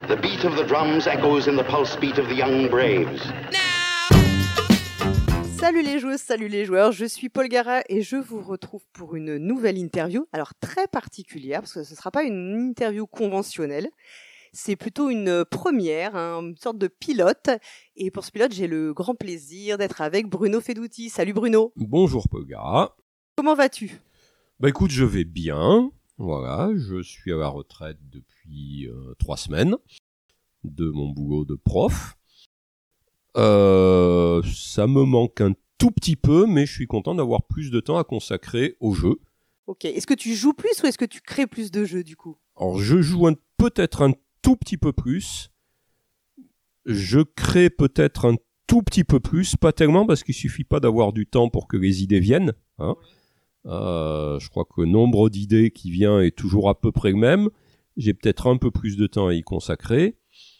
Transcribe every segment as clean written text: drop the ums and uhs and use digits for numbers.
The beat of the drums echoes in the pulse beat of the young braves. Salut les joueuses, salut les joueurs, je suis Paul Gara et je vous retrouve pour une nouvelle interview, alors très particulière parce que ce ne sera pas une interview conventionnelle, c'est plutôt une première, une sorte de pilote, et pour ce pilote j'ai le grand plaisir d'être avec Bruno Fedouti. Salut Bruno. Bonjour Paul Gara. Comment vas-tu ? Bah écoute, je vais bien, voilà, je suis à la retraite depuis 3 semaines de mon boulot de prof. Ça me manque un tout petit peu, mais je suis content d'avoir plus de temps à consacrer aux jeux. Ok, est-ce que tu joues plus ou est-ce que tu crées plus de jeux du coup ? Alors je joue peut-être un tout petit peu plus, je crée peut-être un tout petit peu plus, pas tellement parce qu'il suffit pas d'avoir du temps pour que les idées viennent. Hein. Je crois que le nombre d'idées qui vient est toujours à peu près le même, j'ai peut-être un peu plus de temps à y consacrer.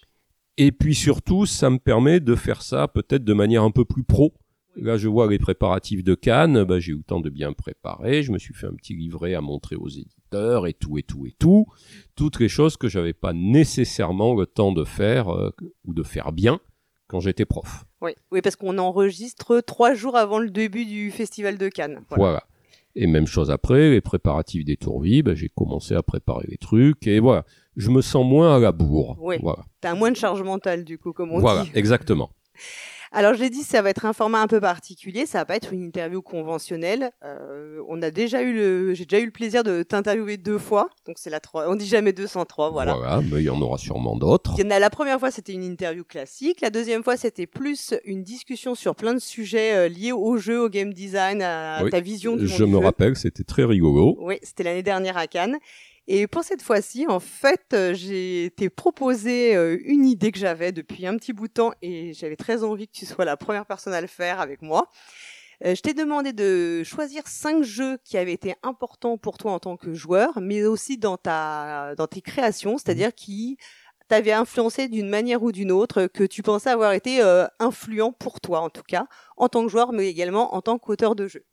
Et puis surtout, ça me permet de faire ça peut-être de manière un peu plus pro. Là, je vois les préparatifs de Cannes, j'ai eu le temps de bien préparer, je me suis fait un petit livret à montrer aux éditeurs et tout. Toutes les choses que j'avais pas nécessairement le temps de faire ou de faire bien quand j'étais prof. Oui, parce qu'on enregistre 3 jours avant le début du Festival de Cannes. Voilà. Et même chose après, les préparatifs des Tourvis, j'ai commencé à préparer les trucs et voilà. Je me sens moins à la bourre. Oui, voilà. T'as moins de charge mentale du coup, comme on dit. Voilà, exactement. Alors je l'ai dit, ça va être un format un peu particulier, ça va pas être une interview conventionnelle. J'ai déjà eu le plaisir de t'interviewer 2 fois, donc c'est la 3. On dit jamais 203, voilà. Voilà, mais il y en aura sûrement d'autres. La première fois c'était une interview classique, la deuxième fois c'était plus une discussion sur plein de sujets liés au jeu, au game design, à ta vision du monde du jeu. Je me rappelle, c'était très rigolo. Oui, c'était l'année dernière à Cannes. Et pour cette fois-ci, en fait, j'ai été proposé une idée que j'avais depuis un petit bout de temps et j'avais très envie que tu sois la première personne à le faire avec moi. Je t'ai demandé de choisir 5 jeux qui avaient été importants pour toi en tant que joueur, mais aussi dans tes créations, c'est-à-dire qui t'avaient influencé d'une manière ou d'une autre, que tu pensais avoir été influent pour toi en tout cas, en tant que joueur, mais également en tant qu'auteur de jeu.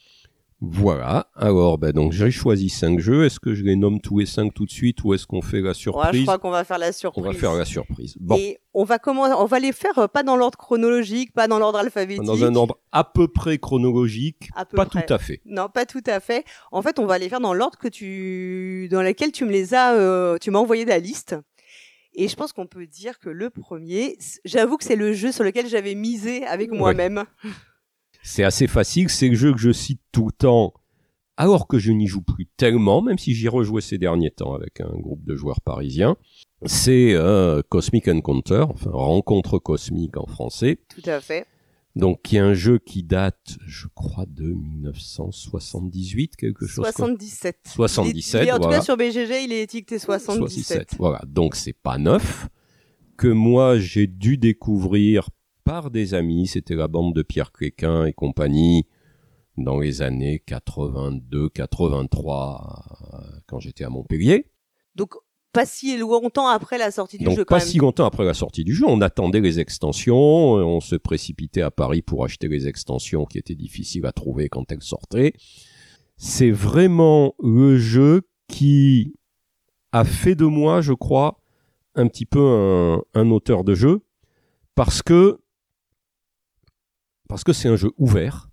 Voilà, alors donc j'ai choisi 5 jeux, est-ce que je les nomme tous les 5 tout de suite ou est-ce qu'on fait la surprise ? Ouais, je crois qu'on va faire la surprise. On va faire la surprise. Bon. Et on va les faire pas dans l'ordre chronologique, pas dans l'ordre alphabétique. Dans un ordre à peu près chronologique, pas tout à fait. Non, pas tout à fait. En fait, on va les faire dans l'ordre dans lequel tu m'as envoyé la liste. Et je pense qu'on peut dire que le premier, j'avoue que c'est le jeu sur lequel j'avais misé avec moi-même. C'est assez facile, c'est le jeu que je cite tout le temps, alors que je n'y joue plus tellement, même si j'y rejouais ces derniers temps avec un groupe de joueurs parisiens. C'est Cosmic Encounter, enfin Rencontre Cosmique en français. Tout à fait. Donc, qui est un jeu qui date, je crois, de 1978, quelque chose 77. 77, en tout cas, sur BGG, il est étiqueté 77. Voilà, donc c'est pas neuf, que moi j'ai dû découvrir par des amis, c'était la bande de Pierre Cléquin et compagnie, dans les années 82-83, quand j'étais à Montpellier. Donc, pas si longtemps après la sortie du jeu, quand pas même. si longtemps après la sortie du jeu, on attendait les extensions, on se précipitait à Paris pour acheter les extensions qui étaient difficiles à trouver quand elles sortaient. C'est vraiment le jeu qui a fait de moi, je crois, un petit peu un auteur de jeu, parce que c'est un jeu ouvert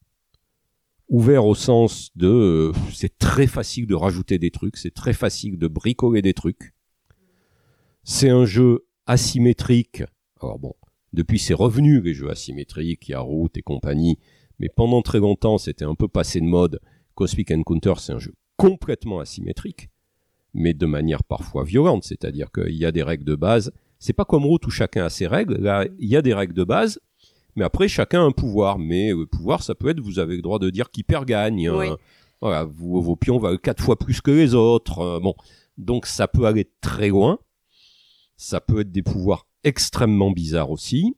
au sens de c'est très facile de rajouter des trucs, c'est très facile de bricoler des trucs. C'est un jeu asymétrique. Alors bon, depuis c'est revenu les jeux asymétriques, il y a Root et compagnie, mais pendant très longtemps c'était un peu passé de mode. Cosmic Encounter, c'est un jeu complètement asymétrique, mais de manière parfois violente, c'est-à-dire qu'il y a des règles de base. C'est pas comme Root où chacun a ses règles, là il y a des règles de base. Mais après, chacun a un pouvoir. Mais le pouvoir, ça peut être, vous avez le droit de dire qui perd gagne. Oui. Voilà, vos pions valent 4 fois plus que les autres. Bon, donc ça peut aller très loin. Ça peut être des pouvoirs extrêmement bizarres aussi.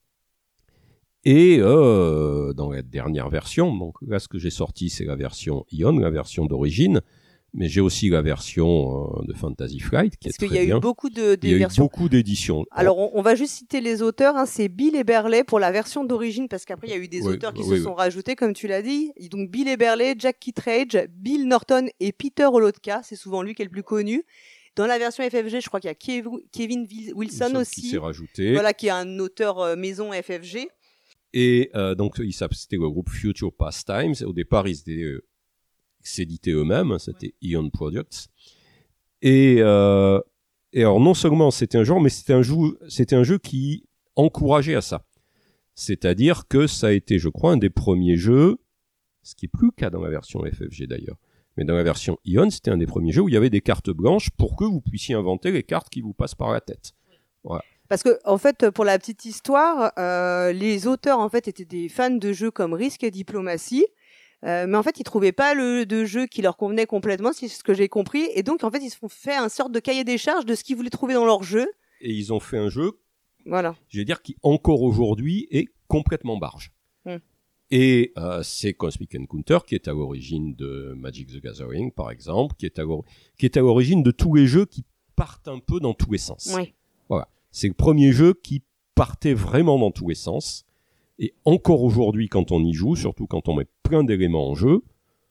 Et dans la dernière version, donc là, ce que j'ai sorti, c'est la version Ion, la version d'origine. Mais j'ai aussi la version de Fantasy Flight qui est très bien. Parce qu'il y a eu beaucoup Il y a eu beaucoup d'éditions. Alors, on va juste citer les auteurs. C'est Bill Eberle pour la version d'origine, parce qu'après, il y a eu des auteurs qui se sont rajoutés, comme tu l'as dit. Donc, Bill Eberle, Jack Kittredge, Bill Norton et Peter Olotka. C'est souvent lui qui est le plus connu. Dans la version FFG, je crois qu'il y a Kevin Wilson qui aussi, s'est rajouté. voilà, qui est un auteur maison FFG. Et donc, c'était le groupe Future Pastimes. Au départ, ils s'éditaient eux-mêmes. C'était Ion Products. Et alors, non seulement c'était un genre, mais c'était un jeu qui encourageait à ça. C'est-à-dire que ça a été, je crois, un des premiers jeux, ce qui est plus le cas dans la version FFG d'ailleurs, mais dans la version Ion, c'était un des premiers jeux où il y avait des cartes blanches pour que vous puissiez inventer les cartes qui vous passent par la tête. Voilà. Parce que, en fait, pour la petite histoire, les auteurs, en fait, étaient des fans de jeux comme Risk et Diplomatie. Mais en fait, ils trouvaient pas de jeu qui leur convenait complètement, c'est ce que j'ai compris. Et donc, en fait, ils se sont fait un sorte de cahier des charges de ce qu'ils voulaient trouver dans leur jeu. Et ils ont fait un jeu, voilà, je vais dire, qui encore aujourd'hui est complètement barge. Et c'est Cosmic Encounter qui est à l'origine de Magic the Gathering, par exemple, qui est à l'origine de tous les jeux qui partent un peu dans tous les sens. Oui. Voilà. C'est le premier jeu qui partait vraiment dans tous les sens. Et encore aujourd'hui, quand on y joue, surtout quand on met plein d'éléments en jeu,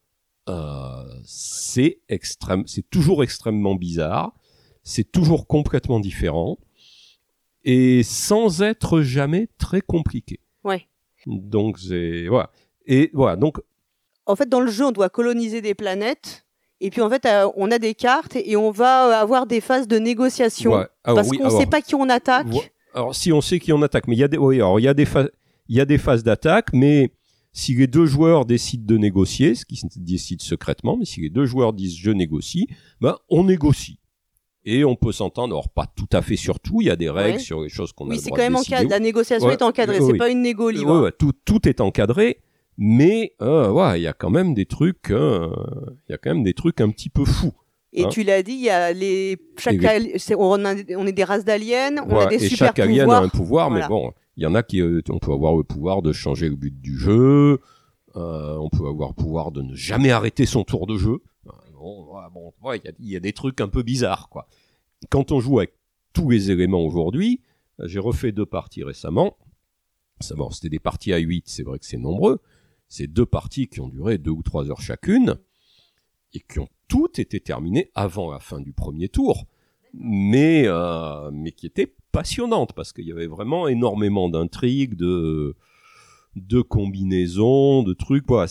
c'est toujours extrêmement bizarre, c'est toujours complètement différent, et sans être jamais très compliqué. Ouais. Donc voilà. Et voilà. Donc, en fait, dans le jeu, on doit coloniser des planètes. Et puis, en fait, on a des cartes et on va avoir des phases de négociation. Ouais. Parce qu'on ne sait pas qui on attaque. Alors, si on sait qui on attaque, mais il y a des phases d'attaque, mais si les deux joueurs décident de négocier, ce qui se décide secrètement, mais si les deux joueurs disent je négocie, ben, on négocie. Et on peut s'entendre, alors pas tout à fait sur tout, il y a des règles sur les choses qu'on a le droit de décider. Oui, c'est quand même encadré, la négociation est encadrée, c'est pas une négo libre. Ouais, tout est encadré, mais il y a quand même des trucs, un petit peu fous. Et tu l'as dit, il y a on est des races d'aliens, on a des super pouvoirs. Et chaque alien a un pouvoir, voilà. Mais bon, il y en a on peut avoir le pouvoir de changer le but du jeu, on peut avoir le pouvoir de ne jamais arrêter son tour de jeu. Il y a des trucs un peu bizarres, quoi. Quand on joue avec tous les éléments aujourd'hui, j'ai refait 2 parties récemment. C'était des parties à 8, c'est vrai que c'est nombreux. C'est 2 parties qui ont duré 2 ou 3 heures chacune et qui ont toutes été terminées avant la fin du premier tour, mais qui étaient passionnantes parce qu'il y avait vraiment énormément d'intrigues, de combinaisons, de trucs. Voilà,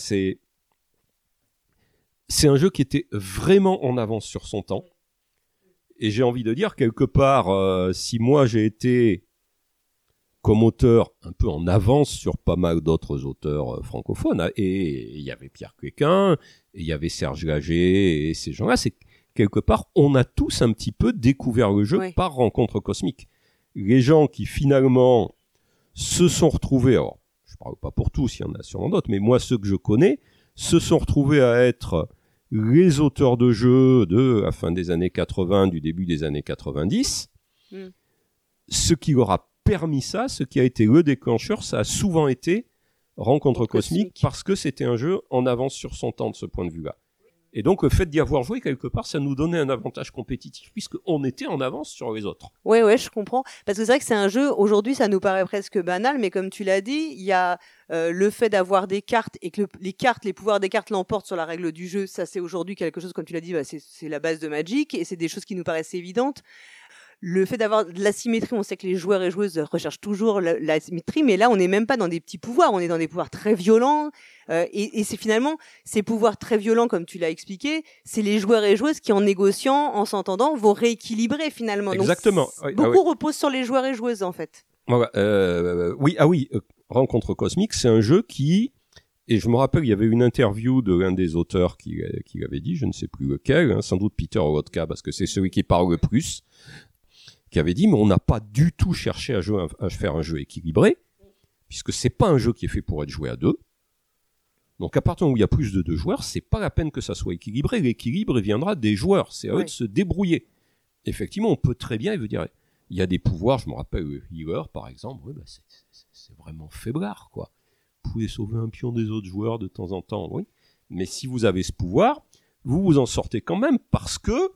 c'est un jeu qui était vraiment en avance sur son temps. Et j'ai envie de dire, quelque part, si moi j'ai été, comme auteur, un peu en avance sur pas mal d'autres auteurs francophones, et il y avait Pierre Quéquin, et il y avait Serge Lager, et ces gens-là, c'est quelque part, on a tous un petit peu découvert le jeu par rencontre cosmique. Les gens qui finalement se sont retrouvés, alors je parle pas pour tous, il y en a sûrement d'autres, mais moi ceux que je connais, se sont retrouvés à être les auteurs de jeux de la fin des années 80, du début des années 90. Ce qui leur a permis ça, ce qui a été le déclencheur, ça a souvent été Rencontre Cosmique, parce que c'était un jeu en avance sur son temps de ce point de vue-là. Et donc, le fait d'y avoir joué, quelque part, ça nous donnait un avantage compétitif, puisqu'on était en avance sur les autres. Oui, je comprends. Parce que c'est vrai que c'est un jeu, aujourd'hui, ça nous paraît presque banal, mais comme tu l'as dit, il y a le fait d'avoir des cartes, et que les pouvoirs des cartes l'emportent sur la règle du jeu. Ça, c'est aujourd'hui quelque chose, comme tu l'as dit, c'est la base de Magic, et c'est des choses qui nous paraissent évidentes. Le fait d'avoir de la symétrie, on sait que les joueurs et joueuses recherchent toujours la symétrie, mais là, on n'est même pas dans des petits pouvoirs, on est dans des pouvoirs très violents. Et c'est finalement ces pouvoirs très violents, comme tu l'as expliqué, c'est les joueurs et joueuses qui, en négociant, en s'entendant, vont rééquilibrer finalement. Exactement. Donc, beaucoup reposent sur les joueurs et joueuses, en fait. Voilà, Rencontre Cosmique, c'est un jeu qui... Et je me rappelle, il y avait une interview de l'un des auteurs qui avait dit, je ne sais plus lequel, sans doute Peter Wodka, parce que c'est celui qui parle le plus, qui avait dit, mais on n'a pas du tout cherché à faire un jeu équilibré, puisque c'est pas un jeu qui est fait pour être joué à 2. Donc à partir où il y a plus de 2 joueurs, c'est pas la peine que ça soit équilibré. L'équilibre, il viendra des joueurs. C'est à eux de se débrouiller. Effectivement, on peut très bien, il y a des pouvoirs, je me rappelle, Healer, par exemple, c'est vraiment faiblard, quoi. Vous pouvez sauver un pion des autres joueurs de temps en temps, oui. Mais si vous avez ce pouvoir, vous vous en sortez quand même parce que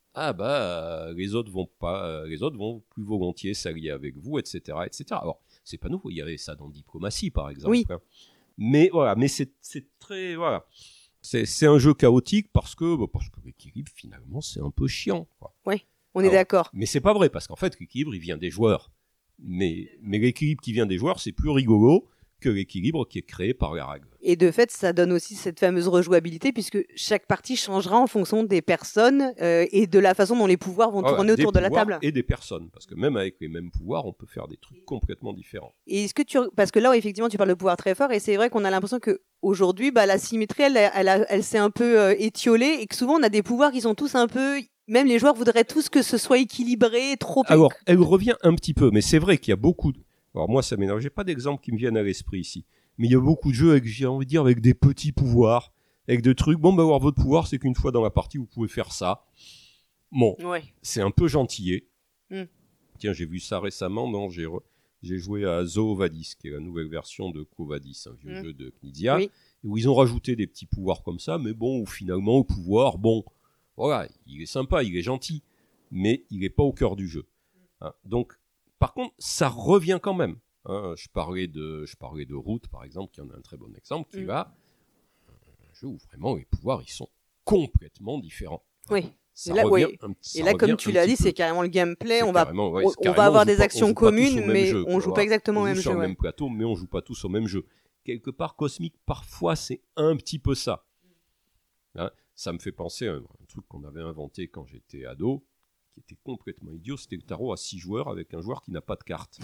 les autres vont plus volontiers s'allier avec vous, etc., etc. Alors, c'est pas nouveau. Il y avait ça dans Diplomatie, par exemple. Oui. Mais voilà, c'est très c'est un jeu chaotique parce que l'équilibre finalement c'est un peu chiant, quoi. Oui. On est d'accord. Mais c'est pas vrai, parce qu'en fait, l'équilibre, il vient des joueurs. Mais l'équilibre qui vient des joueurs, c'est plus rigolo que l'équilibre qui est créé par les règles. Et de fait, ça donne aussi cette fameuse rejouabilité, puisque chaque partie changera en fonction des personnes et de la façon dont les pouvoirs vont tourner autour de la table. Et des personnes, parce que même avec les mêmes pouvoirs, on peut faire des trucs complètement différents. Et est-ce que parce que là, effectivement, tu parles de pouvoir très fort, et c'est vrai qu'on a l'impression qu'aujourd'hui, la symétrie, elle s'est un peu étiolée, et que souvent, on a des pouvoirs qui sont tous un peu... Même les joueurs voudraient tous que ce soit équilibré, trop... Alors, elle revient un petit peu, mais c'est vrai qu'il y a beaucoup... Alors moi, ça m'énerve. J'ai pas d'exemple qui me viennent à l'esprit ici. Mais il y a beaucoup de jeux, j'ai envie de dire, avec des petits pouvoirs, avec des trucs. Bon, avoir votre pouvoir, c'est qu'une fois dans la partie, vous pouvez faire ça. Bon, c'est un peu gentillé. Tiens, j'ai vu ça récemment. Non, j'ai joué à Zoo Vadis, qui est la nouvelle version de Quo Vadis, un vieux jeu de Knizia, où ils ont rajouté des petits pouvoirs comme ça. Mais bon, où finalement, au pouvoir, bon, voilà, il est sympa, il est gentil, mais il n'est pas au cœur du jeu. Hein, donc, par contre, ça revient quand même. Hein, je parlais de Root, par exemple, qui en a un très bon exemple, qui va un jeu où vraiment les pouvoirs, ils sont complètement différents. Oui. Et là, comme tu l'as dit, c'est carrément le gameplay. On va avoir des actions communes, mais on joue pas exactement au même jeu. On joue sur le même plateau, mais on joue pas tous au même jeu. Quelque part, Cosmic, parfois, c'est un petit peu ça. Hein, ça me fait penser à un truc qu'on avait inventé quand j'étais ado, qui était complètement idiot, c'était le tarot à 6 joueurs avec un joueur qui n'a pas de carte.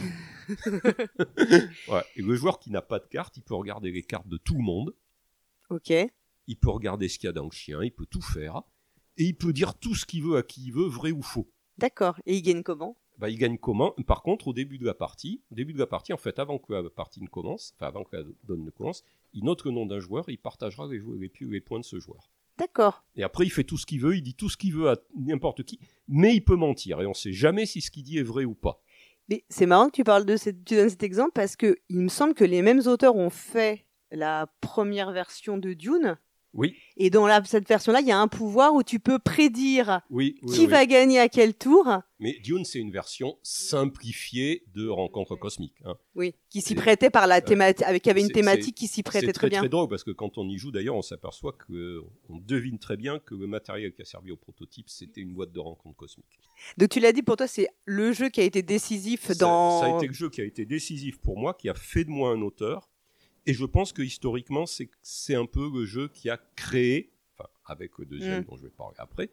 Et le joueur qui n'a pas de carte, il peut regarder les cartes de tout le monde. Ok. Il peut regarder ce qu'il y a dans le chien, il peut tout faire. Et il peut dire tout ce qu'il veut à qui il veut, vrai ou faux. D'accord. Et il gagne comment ? Il gagne comment ? Par contre, au début de la partie, en fait, avant que la partie ne commence, avant que la donne ne commence, il note le nom d'un joueur et il partagera les points de ce joueur. D'accord. Et après, il fait tout ce qu'il veut, il dit tout ce qu'il veut à n'importe qui, mais il peut mentir. Et on ne sait jamais si ce qu'il dit est vrai ou pas. Mais c'est marrant que tu donnes cet exemple, parce qu'il me semble que les mêmes auteurs ont fait la première version de Dune. Oui. Et dans cette version-là, il y a un pouvoir où tu peux prédire qui va gagner à quel tour. Mais Dune, c'est une version simplifiée de Rencontre Cosmique. Hein. Oui, qui s'y prêtait par la thématique, il y avait une thématique qui s'y prêtait très bien. C'est très drôle parce que quand on y joue, d'ailleurs, on s'aperçoit qu'on devine très bien que le matériel qui a servi au prototype, c'était une boîte de Rencontre Cosmique. Donc tu l'as dit, pour toi, c'est le jeu qui a été décisif dans... Ça a été le jeu qui a été décisif pour moi, qui a fait de moi un auteur. Et je pense que historiquement, c'est un peu le jeu qui a créé, enfin, avec le deuxième dont je vais parler après,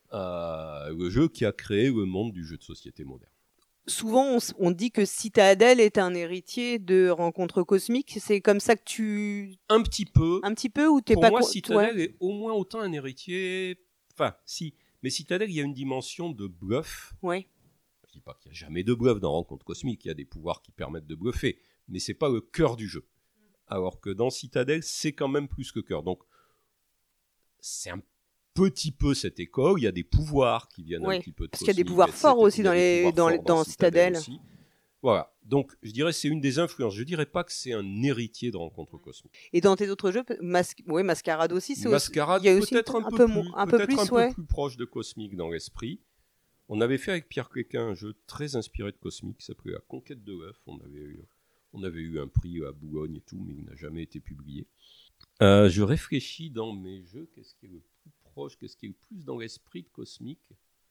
le jeu qui a créé le monde du jeu de société moderne. Souvent, on dit que Citadel est un héritier de Rencontre Cosmique. C'est comme ça que tu... Un petit peu, ou t'es pour pas... Pour moi, Citadel est au moins autant un héritier... Enfin, si. Mais Citadel, il y a une dimension de bluff. Ouais. Je dis pas qu'il n'y a jamais de bluff dans Rencontre Cosmique. Il y a des pouvoirs qui permettent de bluffer. Mais c'est pas le cœur du jeu. Alors que dans Citadel, c'est quand même plus que cœur. Donc, c'est un petit peu cette école. Il y a des pouvoirs qui viennent un petit peu de parce qu'il y a des pouvoirs forts aussi dans Citadel. Aussi. Voilà. Donc, je dirais que c'est une des influences. Je dirais pas que c'est un héritier de Rencontre Cosmique. Et dans tes autres jeux, Mascarade aussi, c'est Mascarade, il y a aussi peut-être un peu plus proche de Cosmique dans l'esprit. On avait fait avec Pierre Cléquin un jeu très inspiré de Cosmique qui s'appelait La Conquête de l'œuf. On avait eu un prix à Boulogne et tout, mais il n'a jamais été publié. Je réfléchis dans mes jeux, qu'est-ce qui est le plus proche, qu'est-ce qui est le plus dans l'esprit de Cosmique ?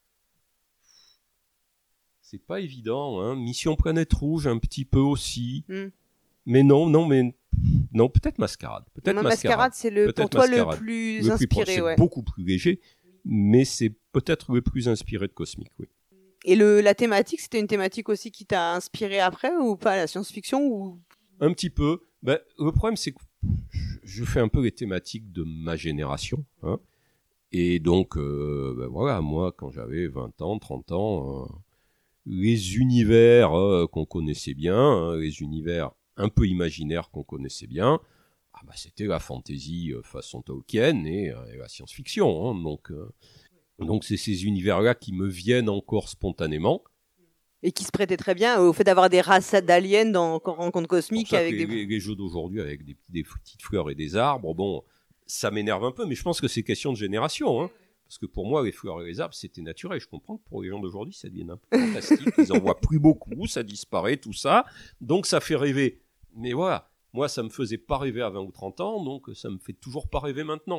C'est pas évident, hein. Mission Planète Rouge, un petit peu aussi. Mais non, peut-être Mascarade. Mascarade, c'est pour toi le plus inspiré. C'est beaucoup plus léger, mais c'est peut-être le plus inspiré de Cosmique, oui. Et la thématique, c'était une thématique aussi qui t'a inspiré après ou pas, la science-fiction ou... Un petit peu. Le problème, c'est que je fais un peu les thématiques de ma génération. Hein. Et donc, voilà, moi, quand j'avais 20 ans, 30 ans, les univers qu'on connaissait bien, les univers un peu imaginaires qu'on connaissait bien, c'était la fantasy façon Tolkien et la science-fiction. Hein. Donc c'est ces univers-là qui me viennent encore spontanément. Et qui se prêtaient très bien au fait d'avoir des races d'aliens dans Rencontre Cosmique. Avec les jeux d'aujourd'hui avec des petites fleurs et des arbres, bon, ça m'énerve un peu, mais je pense que c'est question de génération. Hein, parce que pour moi, les fleurs et les arbres, c'était naturel. Je comprends que pour les gens d'aujourd'hui, ça devient un peu fantastique. Ils en voient plus beaucoup, ça disparaît, tout ça. Donc ça fait rêver. Mais voilà, moi, ça me faisait pas rêver à 20 ou 30 ans, donc ça me fait toujours pas rêver maintenant.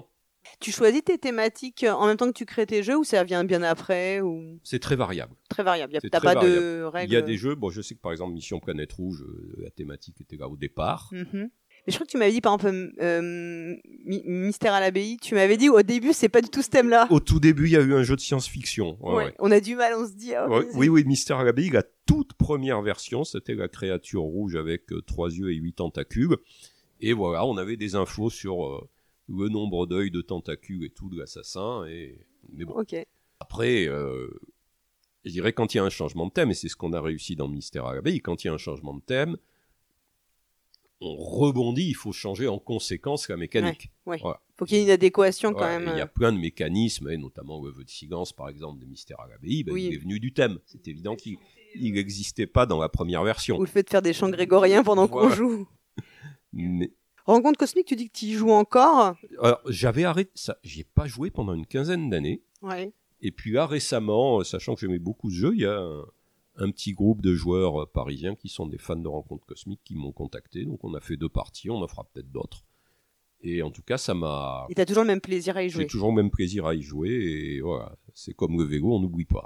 Tu choisis tes thématiques en même temps que tu crées tes jeux ou ça vient bien après ou... C'est très variable. Très variable. C'est T'as très pas de règles. Il y a des jeux, bon, je sais que par exemple Mission Planète Rouge, la thématique était là au départ. Mais je crois que tu m'avais dit par exemple Mystère à l'abbaye, tu m'avais dit au début c'est pas du tout ce thème-là. Au tout début, il y a eu un jeu de science-fiction. Ouais. On a du mal, on se dit. Oui, Mystère à l'abbaye, la toute première version, c'était la créature rouge avec 3 yeux et 8 tentacules. Et voilà, on avait des infos sur le nombre d'œils, de tentacules et tout de l'assassin. Mais bon. Ok. Après, je dirais quand il y a un changement de thème, et c'est ce qu'on a réussi dans Mystère à l'abbaye, quand il y a un changement de thème, on rebondit, il faut changer en conséquence la mécanique. Ouais. Voilà. Faut qu'il y ait une adéquation quand même. Il y a plein de mécanismes, et notamment le vœu de silence, par exemple, de Mystère à l'abbaye, il est venu du thème. C'est évident qu'il n'existait pas dans la première version. Ou le fait de faire des chants grégoriens pendant qu'on joue. Mais... Rencontre cosmique, tu dis que tu y joues encore. Alors, j'avais arrêté ça. J'y ai pas joué pendant une quinzaine d'années. Ouais. Et puis là, récemment, sachant que j'aimais beaucoup ce jeu, il y a un petit groupe de joueurs parisiens qui sont des fans de Rencontre cosmique qui m'ont contacté. Donc, on a fait 2 parties. On en fera peut-être d'autres. Et en tout cas, ça m'a... Et t'as toujours le même plaisir à y jouer. J'ai toujours le même plaisir à y jouer. Et voilà, c'est comme le vélo, on n'oublie pas.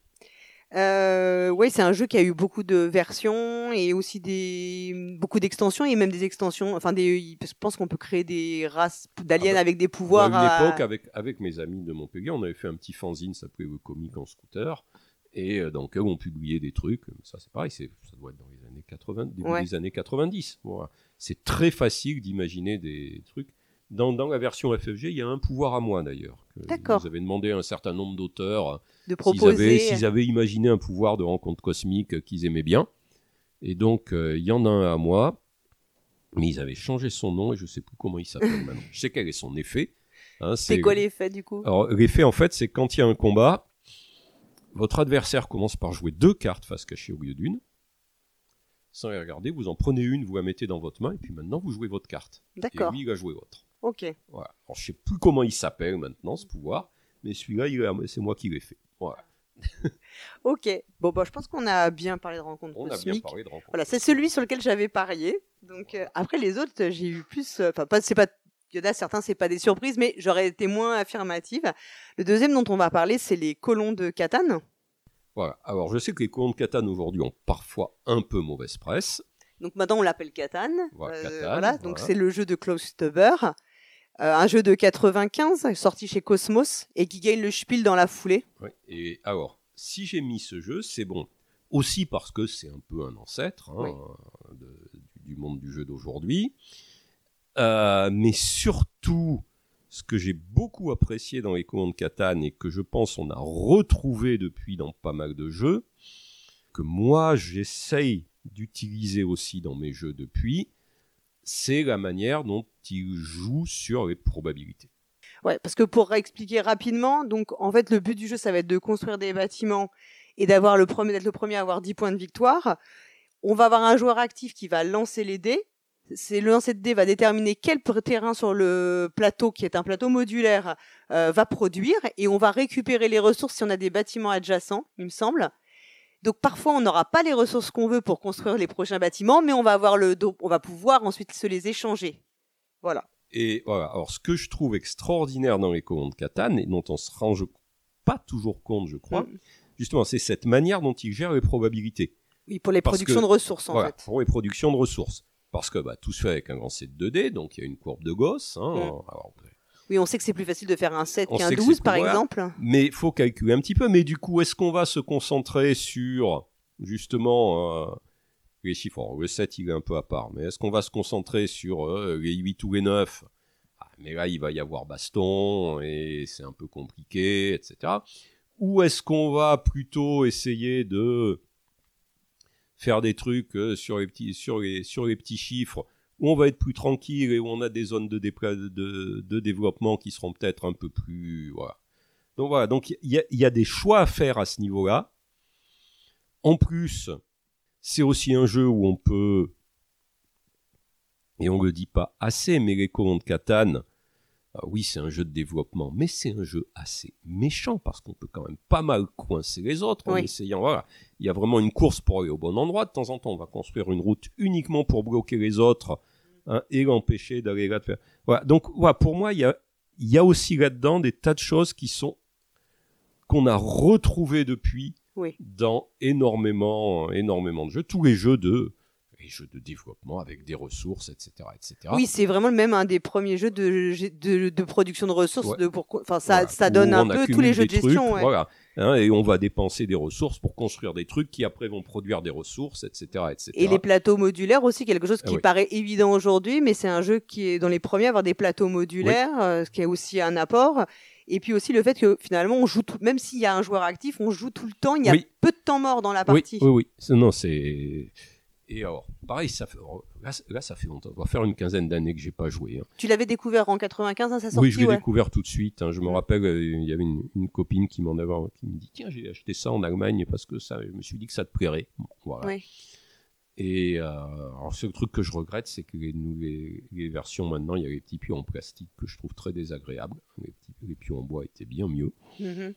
Oui, c'est un jeu qui a eu beaucoup de versions et aussi beaucoup d'extensions et même des extensions. Enfin, je pense qu'on peut créer des races d'aliens avec des pouvoirs. À une époque, avec mes amis de Montpellier, on avait fait un petit fanzine, ça s'appelait Le Comique en scooter, et dans lequel on publiait des trucs. Ça, c'est pareil, ça doit être dans les années 80, début des années 90. Voilà. C'est très facile d'imaginer des trucs. Dans la version FFG, il y a un pouvoir à moi d'ailleurs. D'accord. Vous avez demandé à un certain nombre d'auteurs de proposer s'ils avaient imaginé un pouvoir de rencontre cosmique qu'ils aimaient bien. Et donc, il y en a un à moi, mais ils avaient changé son nom et je ne sais plus comment il s'appelle maintenant. Je sais quel est son effet. C'est quoi l'effet du coup ? Alors, l'effet, en fait, c'est quand il y a un combat, votre adversaire commence par jouer 2 cartes face cachée au lieu d'une. Sans les regarder, vous en prenez une, vous la mettez dans votre main et puis maintenant, vous jouez votre carte. D'accord. Et lui, il va jouer l'autre. Ok. Voilà. Alors, je ne sais plus comment il s'appelle maintenant, ce pouvoir, mais celui-là, c'est moi qui l'ai fait. Voilà. Ok. Bon, je pense qu'on a bien parlé de Rencontre cosmique. On a bien parlé de Rencontre. Voilà, c'est celui sur lequel j'avais parié. Donc, après, les autres, j'ai eu plus... il y en a certains, c'est pas des surprises, mais j'aurais été moins affirmative. Le deuxième dont on va parler, c'est les colons de Catane. Voilà. Alors, je sais que les colons de Catane, aujourd'hui, ont parfois un peu mauvaise presse. Donc, maintenant, on l'appelle Catane. Voilà, Donc, c'est le jeu de Klaus Teuber. Un jeu de 95, sorti chez Cosmos, et qui gagne le Spiel dans la foulée. Ouais. Et alors, si j'ai mis ce jeu, c'est bon. Aussi parce que c'est un peu un ancêtre du monde du jeu d'aujourd'hui. Mais surtout, ce que j'ai beaucoup apprécié dans les colons de Catane, et que je pense on a retrouvé depuis dans pas mal de jeux, que moi j'essaye d'utiliser aussi dans mes jeux depuis, c'est la manière dont il joue sur les probabilités. Ouais, parce que pour expliquer rapidement, donc en fait le but du jeu ça va être de construire des bâtiments et d'être le premier à avoir 10 points de victoire. On va avoir un joueur actif qui va lancer les dés. Le lancer de dés va déterminer quel terrain sur le plateau, qui est un plateau modulaire, va produire, et on va récupérer les ressources si on a des bâtiments adjacents, il me semble. Donc parfois on n'aura pas les ressources qu'on veut pour construire les prochains bâtiments, mais on va pouvoir ensuite se les échanger. Voilà. Et voilà. Alors ce que je trouve extraordinaire dans les colons de Catane, et dont on se rend pas toujours compte, je crois, justement, c'est cette manière dont ils gèrent les probabilités. Oui, pour les productions de ressources en fait. Pour les productions de ressources. Parce que tout se fait avec un grand set 2D, donc il y a une courbe de Gauss. Alors, oui, on sait que c'est plus facile de faire un 7 qu'un 12, par exemple. Mais il faut calculer un petit peu. Mais du coup, est-ce qu'on va se concentrer sur, justement, les chiffres? Alors, le 7, il est un peu à part. Mais est-ce qu'on va se concentrer sur les 8 ou les 9? Mais là, il va y avoir baston, et c'est un peu compliqué, etc. Ou est-ce qu'on va plutôt essayer de faire des trucs sur les petits chiffres, où on va être plus tranquille et où on a des zones de développement qui seront peut-être un peu plus... Voilà. Donc il y a des choix à faire à ce niveau-là. En plus, c'est aussi un jeu où on peut, et on ne le dit pas assez, mais les colons de Catane, oui, c'est un jeu de développement, mais c'est un jeu assez méchant, parce qu'on peut quand même pas mal coincer les autres en essayant. Voilà. Il y a vraiment une course pour aller au bon endroit. De temps en temps, on va construire une route uniquement pour bloquer les autres, et l'empêcher d'aller là. Voilà. Donc, pour moi, il il y a aussi là-dedans des tas de choses qu'on a retrouvées depuis dans énormément de jeux. Tous les jeux de développement avec des ressources, etc., etc. Oui, c'est vraiment même un des premiers jeux de production de ressources. Ouais. Ça donne un peu tous les jeux de gestion. Trucs, voilà. Et on va dépenser des ressources pour construire des trucs qui après vont produire des ressources, etc., etc. Et les plateaux modulaires aussi, quelque chose qui paraît évident aujourd'hui, mais c'est un jeu qui est dans les premiers à avoir des plateaux modulaires, ce qui est aussi un apport. Et puis aussi le fait que finalement on joue même s'il y a un joueur actif, on joue tout le temps. Il y a peu de temps mort dans la partie. Oui. Non, c'est... Et alors, pareil, ça fait longtemps. Ça va faire une quinzaine d'années que j'ai pas joué. Hein. Tu l'avais découvert en 95, ça sortit? Oui, je l'ai découvert tout de suite. Hein. Je me rappelle, il y avait une copine qui me dit tiens, j'ai acheté ça en Allemagne parce que ça, je me suis dit que ça te plairait. Bon, voilà. Oui. Et alors, ce truc que je regrette, c'est que les versions maintenant, il y a les petits pions en plastique que je trouve très désagréables. Les pions en bois étaient bien mieux. Mm-hmm.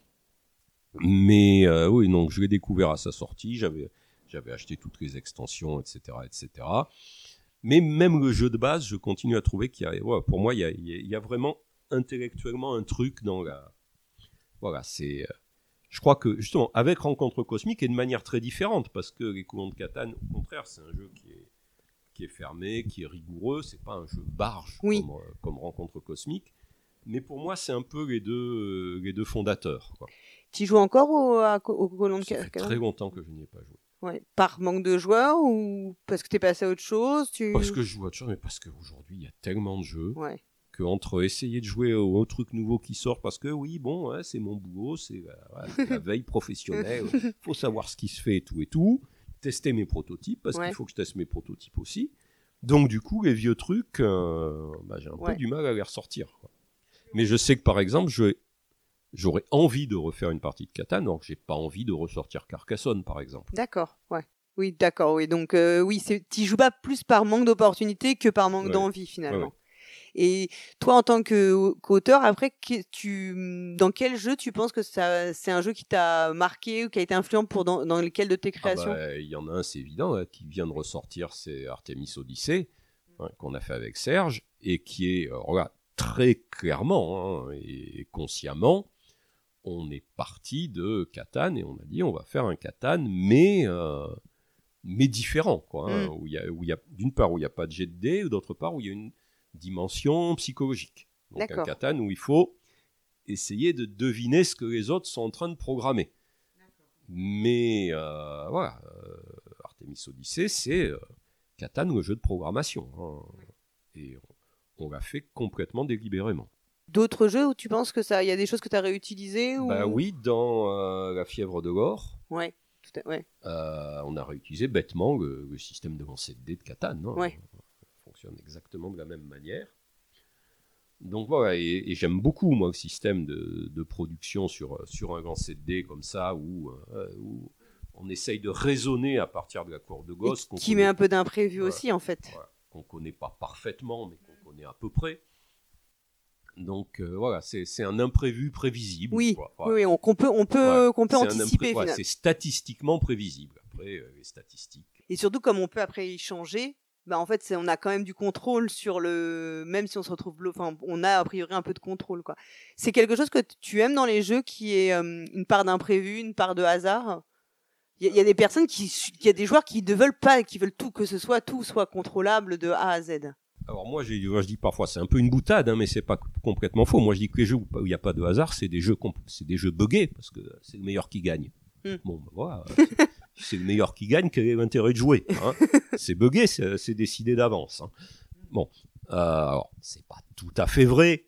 Mais oui, non, je l'ai découvert à sa sortie. J'avais acheté toutes les extensions, etc., etc. Mais même le jeu de base, je continue à trouver qu'il y a, pour moi, il y a vraiment intellectuellement un truc dans la... Voilà, c'est... Je crois que, justement, avec Rencontre Cosmique, et de manière très différente, parce que les Colons de Catane, au contraire, c'est un jeu qui est fermé, qui est rigoureux, c'est pas un jeu barge comme Rencontre Cosmique. Mais pour moi, c'est un peu les deux fondateurs. Tu joues encore aux Colons de Catane? Ça fait très longtemps que je n'y ai pas joué. Ouais. Par manque de joueurs ou parce que t'es passé à autre chose Parce que je joue à autre chose, mais parce qu'aujourd'hui, il y a tellement de jeux qu'entre essayer de jouer au truc nouveau qui sort, parce que c'est mon boulot, c'est la veille professionnelle, il faut savoir ce qui se fait et tout, tester mes prototypes, parce qu'il faut que je teste mes prototypes aussi. Donc du coup, les vieux trucs, j'ai un peu du mal à les ressortir. Quoi. Mais je sais que par exemple, j'aurais envie de refaire une partie de Catan, alors que j'ai pas envie de ressortir Carcassonne, par exemple. D'accord, ouais. Oui, d'accord, oui. Donc, tu joues pas plus par manque d'opportunité que par manque d'envie, finalement. Ouais. Et toi, en tant qu'auteur, après, dans quel jeu tu penses que c'est un jeu qui t'a marqué ou qui a été influent dans lequel de tes créations? Il y en a un, c'est évident, qui vient de ressortir, c'est Artemis Odyssey, qu'on a fait avec Serge, et qui est, très clairement et consciemment, on est parti de Catan et on a dit on va faire un Catan mais différent quoi, où il y a d'une part où il y a pas de jet de dés, d'autre part où il y a une dimension psychologique. Donc un Catan où il faut essayer de deviner ce que les autres sont en train de programmer. Mais Artemis Odyssey, c'est Catan, le jeu de programmation, et on l'a fait complètement délibérément. D'autres jeux où tu penses que il y a des choses que tu as réutilisées ou... Oui, dans La Fièvre de l'Or. Ouais, tout à fait. On a réutilisé bêtement le système de lancer de dés de Catan. Ça fonctionne exactement de la même manière. Donc voilà, et j'aime beaucoup moi le système de production sur un lancer de dés comme ça où on essaye de raisonner à partir de la cour de Gauss. Qui met un peu d'imprévu aussi en fait. Qu'on ne connaît pas parfaitement, mais qu'on connaît à peu près. Donc c'est un imprévu prévisible. Oui, qu'on peut anticiper. C'est statistiquement prévisible. Après, les statistiques. Et surtout, comme on peut après y changer, en fait, on a quand même du contrôle sur même si on se retrouve on a a priori un peu de contrôle, quoi. C'est quelque chose que tu aimes dans les jeux, qui est une part d'imprévu, une part de hasard. Il y a des personnes il y a des joueurs qui ne veulent pas, qui veulent tout soit contrôlable de A à Z. Alors moi, je dis parfois, c'est un peu une boutade, mais c'est pas complètement faux. Moi, je dis que les jeux où il n'y a pas de hasard, c'est des jeux buggés, parce que c'est le meilleur qui gagne. Bon, voilà, c'est le meilleur qui gagne, quel est l'intérêt de jouer, C'est buggé, c'est décidé d'avance. Bon, alors, c'est pas tout à fait vrai.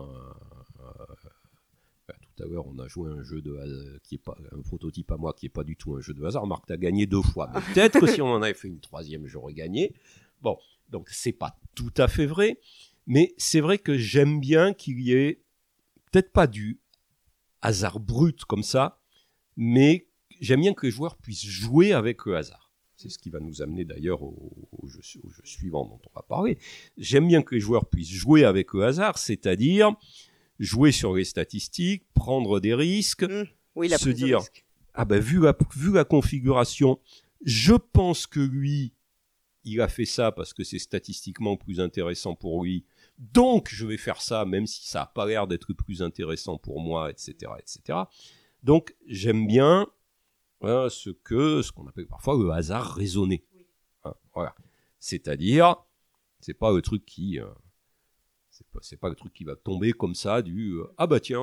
Tout à l'heure, on a joué un jeu qui est pas un prototype à moi, qui est pas du tout un jeu de hasard. Marc, t'as gagné 2 fois. Mais peut-être que si on en avait fait une 3e, j'aurais gagné. Bon. Donc, c'est pas tout à fait vrai, mais c'est vrai que j'aime bien qu'il y ait, peut-être pas du hasard brut comme ça, mais j'aime bien que les joueurs puissent jouer avec le hasard. C'est ce qui va nous amener d'ailleurs au jeu suivant dont on va parler. J'aime bien que les joueurs puissent jouer avec le hasard, c'est-à-dire jouer sur les statistiques, prendre des risques, se dire, vu la configuration, je pense que lui, il a fait ça parce que c'est statistiquement plus intéressant pour lui. Donc, je vais faire ça, même si ça n'a pas l'air d'être plus intéressant pour moi, etc., etc. Donc, j'aime bien ce qu'on appelle parfois le hasard raisonné. Voilà. C'est-à-dire, c'est pas le truc qui va tomber comme ça tiens,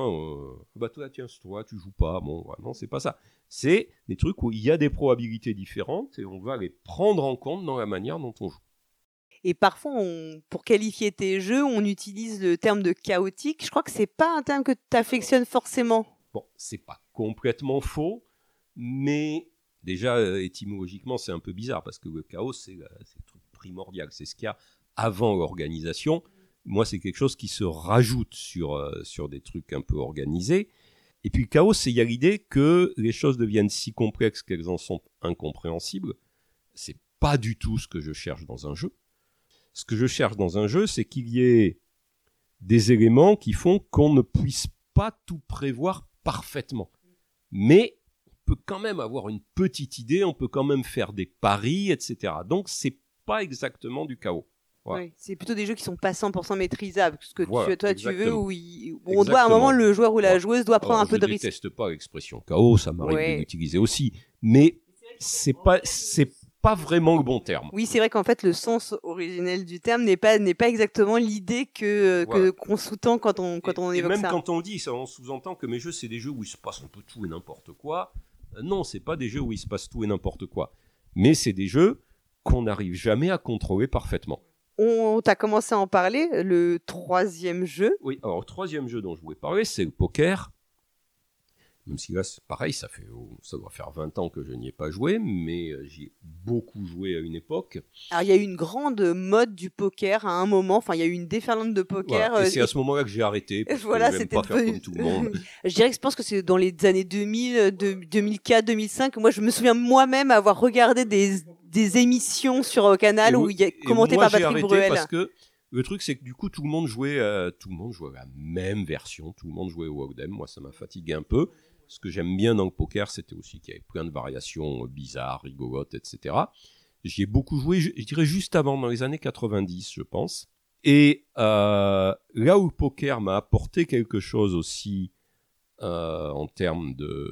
c'est toi, tu joues pas. Bon, ouais, non, c'est pas ça. C'est des trucs où il y a des probabilités différentes et on va les prendre en compte dans la manière dont on joue. Et parfois, pour qualifier tes jeux, on utilise le terme de chaotique. Je crois que c'est pas un terme que tu affectionnes forcément. Bon, c'est pas complètement faux, mais déjà, étymologiquement, c'est un peu bizarre parce que le chaos, c'est le truc primordial. C'est ce qu'il y a avant l'organisation. Moi, c'est quelque chose qui se rajoute sur des trucs un peu organisés. Et puis, le chaos, il y a l'idée que les choses deviennent si complexes qu'elles en sont incompréhensibles. C'est pas du tout ce que je cherche dans un jeu. Ce que je cherche dans un jeu, c'est qu'il y ait des éléments qui font qu'on ne puisse pas tout prévoir parfaitement. Mais on peut quand même avoir une petite idée, on peut quand même faire des paris, etc. Donc, c'est pas exactement du chaos. Voilà. Oui, c'est plutôt des jeux qui sont pas 100% maîtrisables. Ce que tu veux, où on doit à un Exactement. moment, le joueur ou la joueuse doit prendre un peu de risque. Je déteste pas l'expression chaos, ça m'arrive de l'utiliser aussi, mais c'est pas vraiment le bon terme. Oui, c'est vrai qu'en fait, le sens originel du terme n'est pas exactement l'idée qu'on sous-tend quand on évoque ça. Et même quand on le dit, ça, on sous-entend que mes jeux, c'est des jeux où il se passe un peu tout et n'importe quoi. Non, c'est pas des jeux où il se passe tout et n'importe quoi. Mais c'est des jeux qu'on n'arrive jamais à contrôler parfaitement. On t'a commencé à en parler, le troisième jeu. Oui, alors le troisième jeu dont je voulais parler, c'est le poker. Même si là, c'est pareil, ça doit faire 20 ans que je n'y ai pas joué, mais j'y ai beaucoup joué à une époque. Alors, il y a eu une grande mode du poker à un moment. Enfin, il y a eu une déferlante de poker. Voilà. Et c'est à ce moment-là que j'ai arrêté, parce voilà, que je n'aime pas faire comme tout le monde. Je pense que c'est dans les années 2000, 2004, 2005. Moi, je me souviens moi-même avoir regardé des émissions sur Canal commentées par Patrick Bruel. Parce que le truc, c'est que du coup, tout le monde jouait à la même version. Tout le monde jouait au Wogdem. Moi, ça m'a fatigué un peu. Ce que j'aime bien dans le poker, c'était aussi qu'il y avait plein de variations bizarres, rigolotes, etc. J'y ai beaucoup joué, je dirais juste avant, dans les années 90, je pense. Et là où le poker m'a apporté quelque chose aussi en termes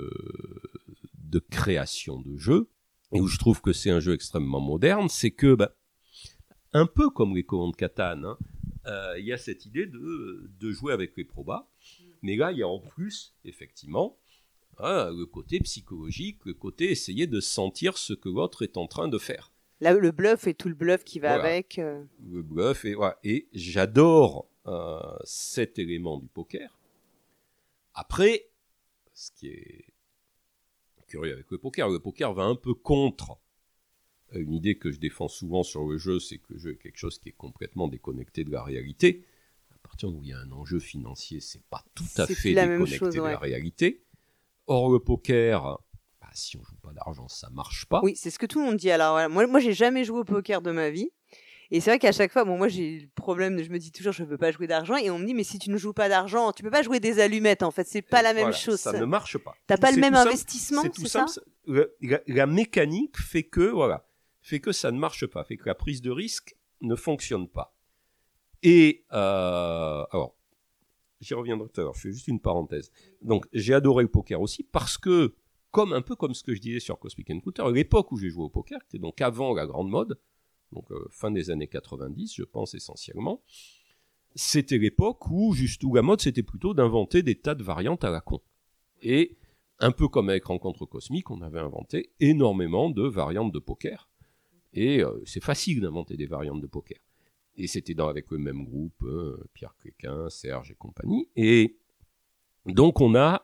de création de jeux, et où je trouve que c'est un jeu extrêmement moderne, c'est que, un peu comme les colons de Catane, il y a cette idée de jouer avec les probas. Mais là, il y a en plus, effectivement, le côté psychologique, le côté essayer de sentir ce que l'autre est en train de faire. Là, le bluff et tout le bluff qui va avec. Le bluff, et j'adore cet élément du poker. Après, ce qui est curieux avec le poker va un peu contre une idée que je défends souvent sur le jeu, c'est que le jeu est quelque chose qui est complètement déconnecté de la réalité. À partir où il y a un enjeu financier, c'est pas tout à fait déconnecté de la réalité. Or, le poker, si on joue pas d'argent, ça marche pas. Oui, c'est ce que tout le monde dit. Alors, voilà, moi, j'ai jamais joué au poker de ma vie. Et c'est vrai qu'à chaque fois, moi, j'ai le problème, je me dis toujours, je veux pas jouer d'argent. Et on me dit, mais si tu ne joues pas d'argent, tu peux pas jouer des allumettes, en fait. C'est pas la même chose. Ça ne marche pas. T'as pas le même investissement, c'est ça ? La mécanique fait que ça ne marche pas, fait que la prise de risque ne fonctionne pas. Et, alors, j'y reviendrai tout à l'heure, je fais juste une parenthèse. Donc, j'ai adoré le poker aussi parce que, un peu comme ce que je disais sur Cosmic Encounter, l'époque où j'ai joué au poker, qui était donc avant la grande mode, donc fin des années 90, je pense essentiellement, c'était l'époque où la mode, c'était plutôt d'inventer des tas de variantes à la con. Et, un peu comme avec Rencontre Cosmique, on avait inventé énormément de variantes de poker. Et c'est facile d'inventer des variantes de poker. Et c'était avec le même groupe, Pierre Cléquin, Serge et compagnie. Et donc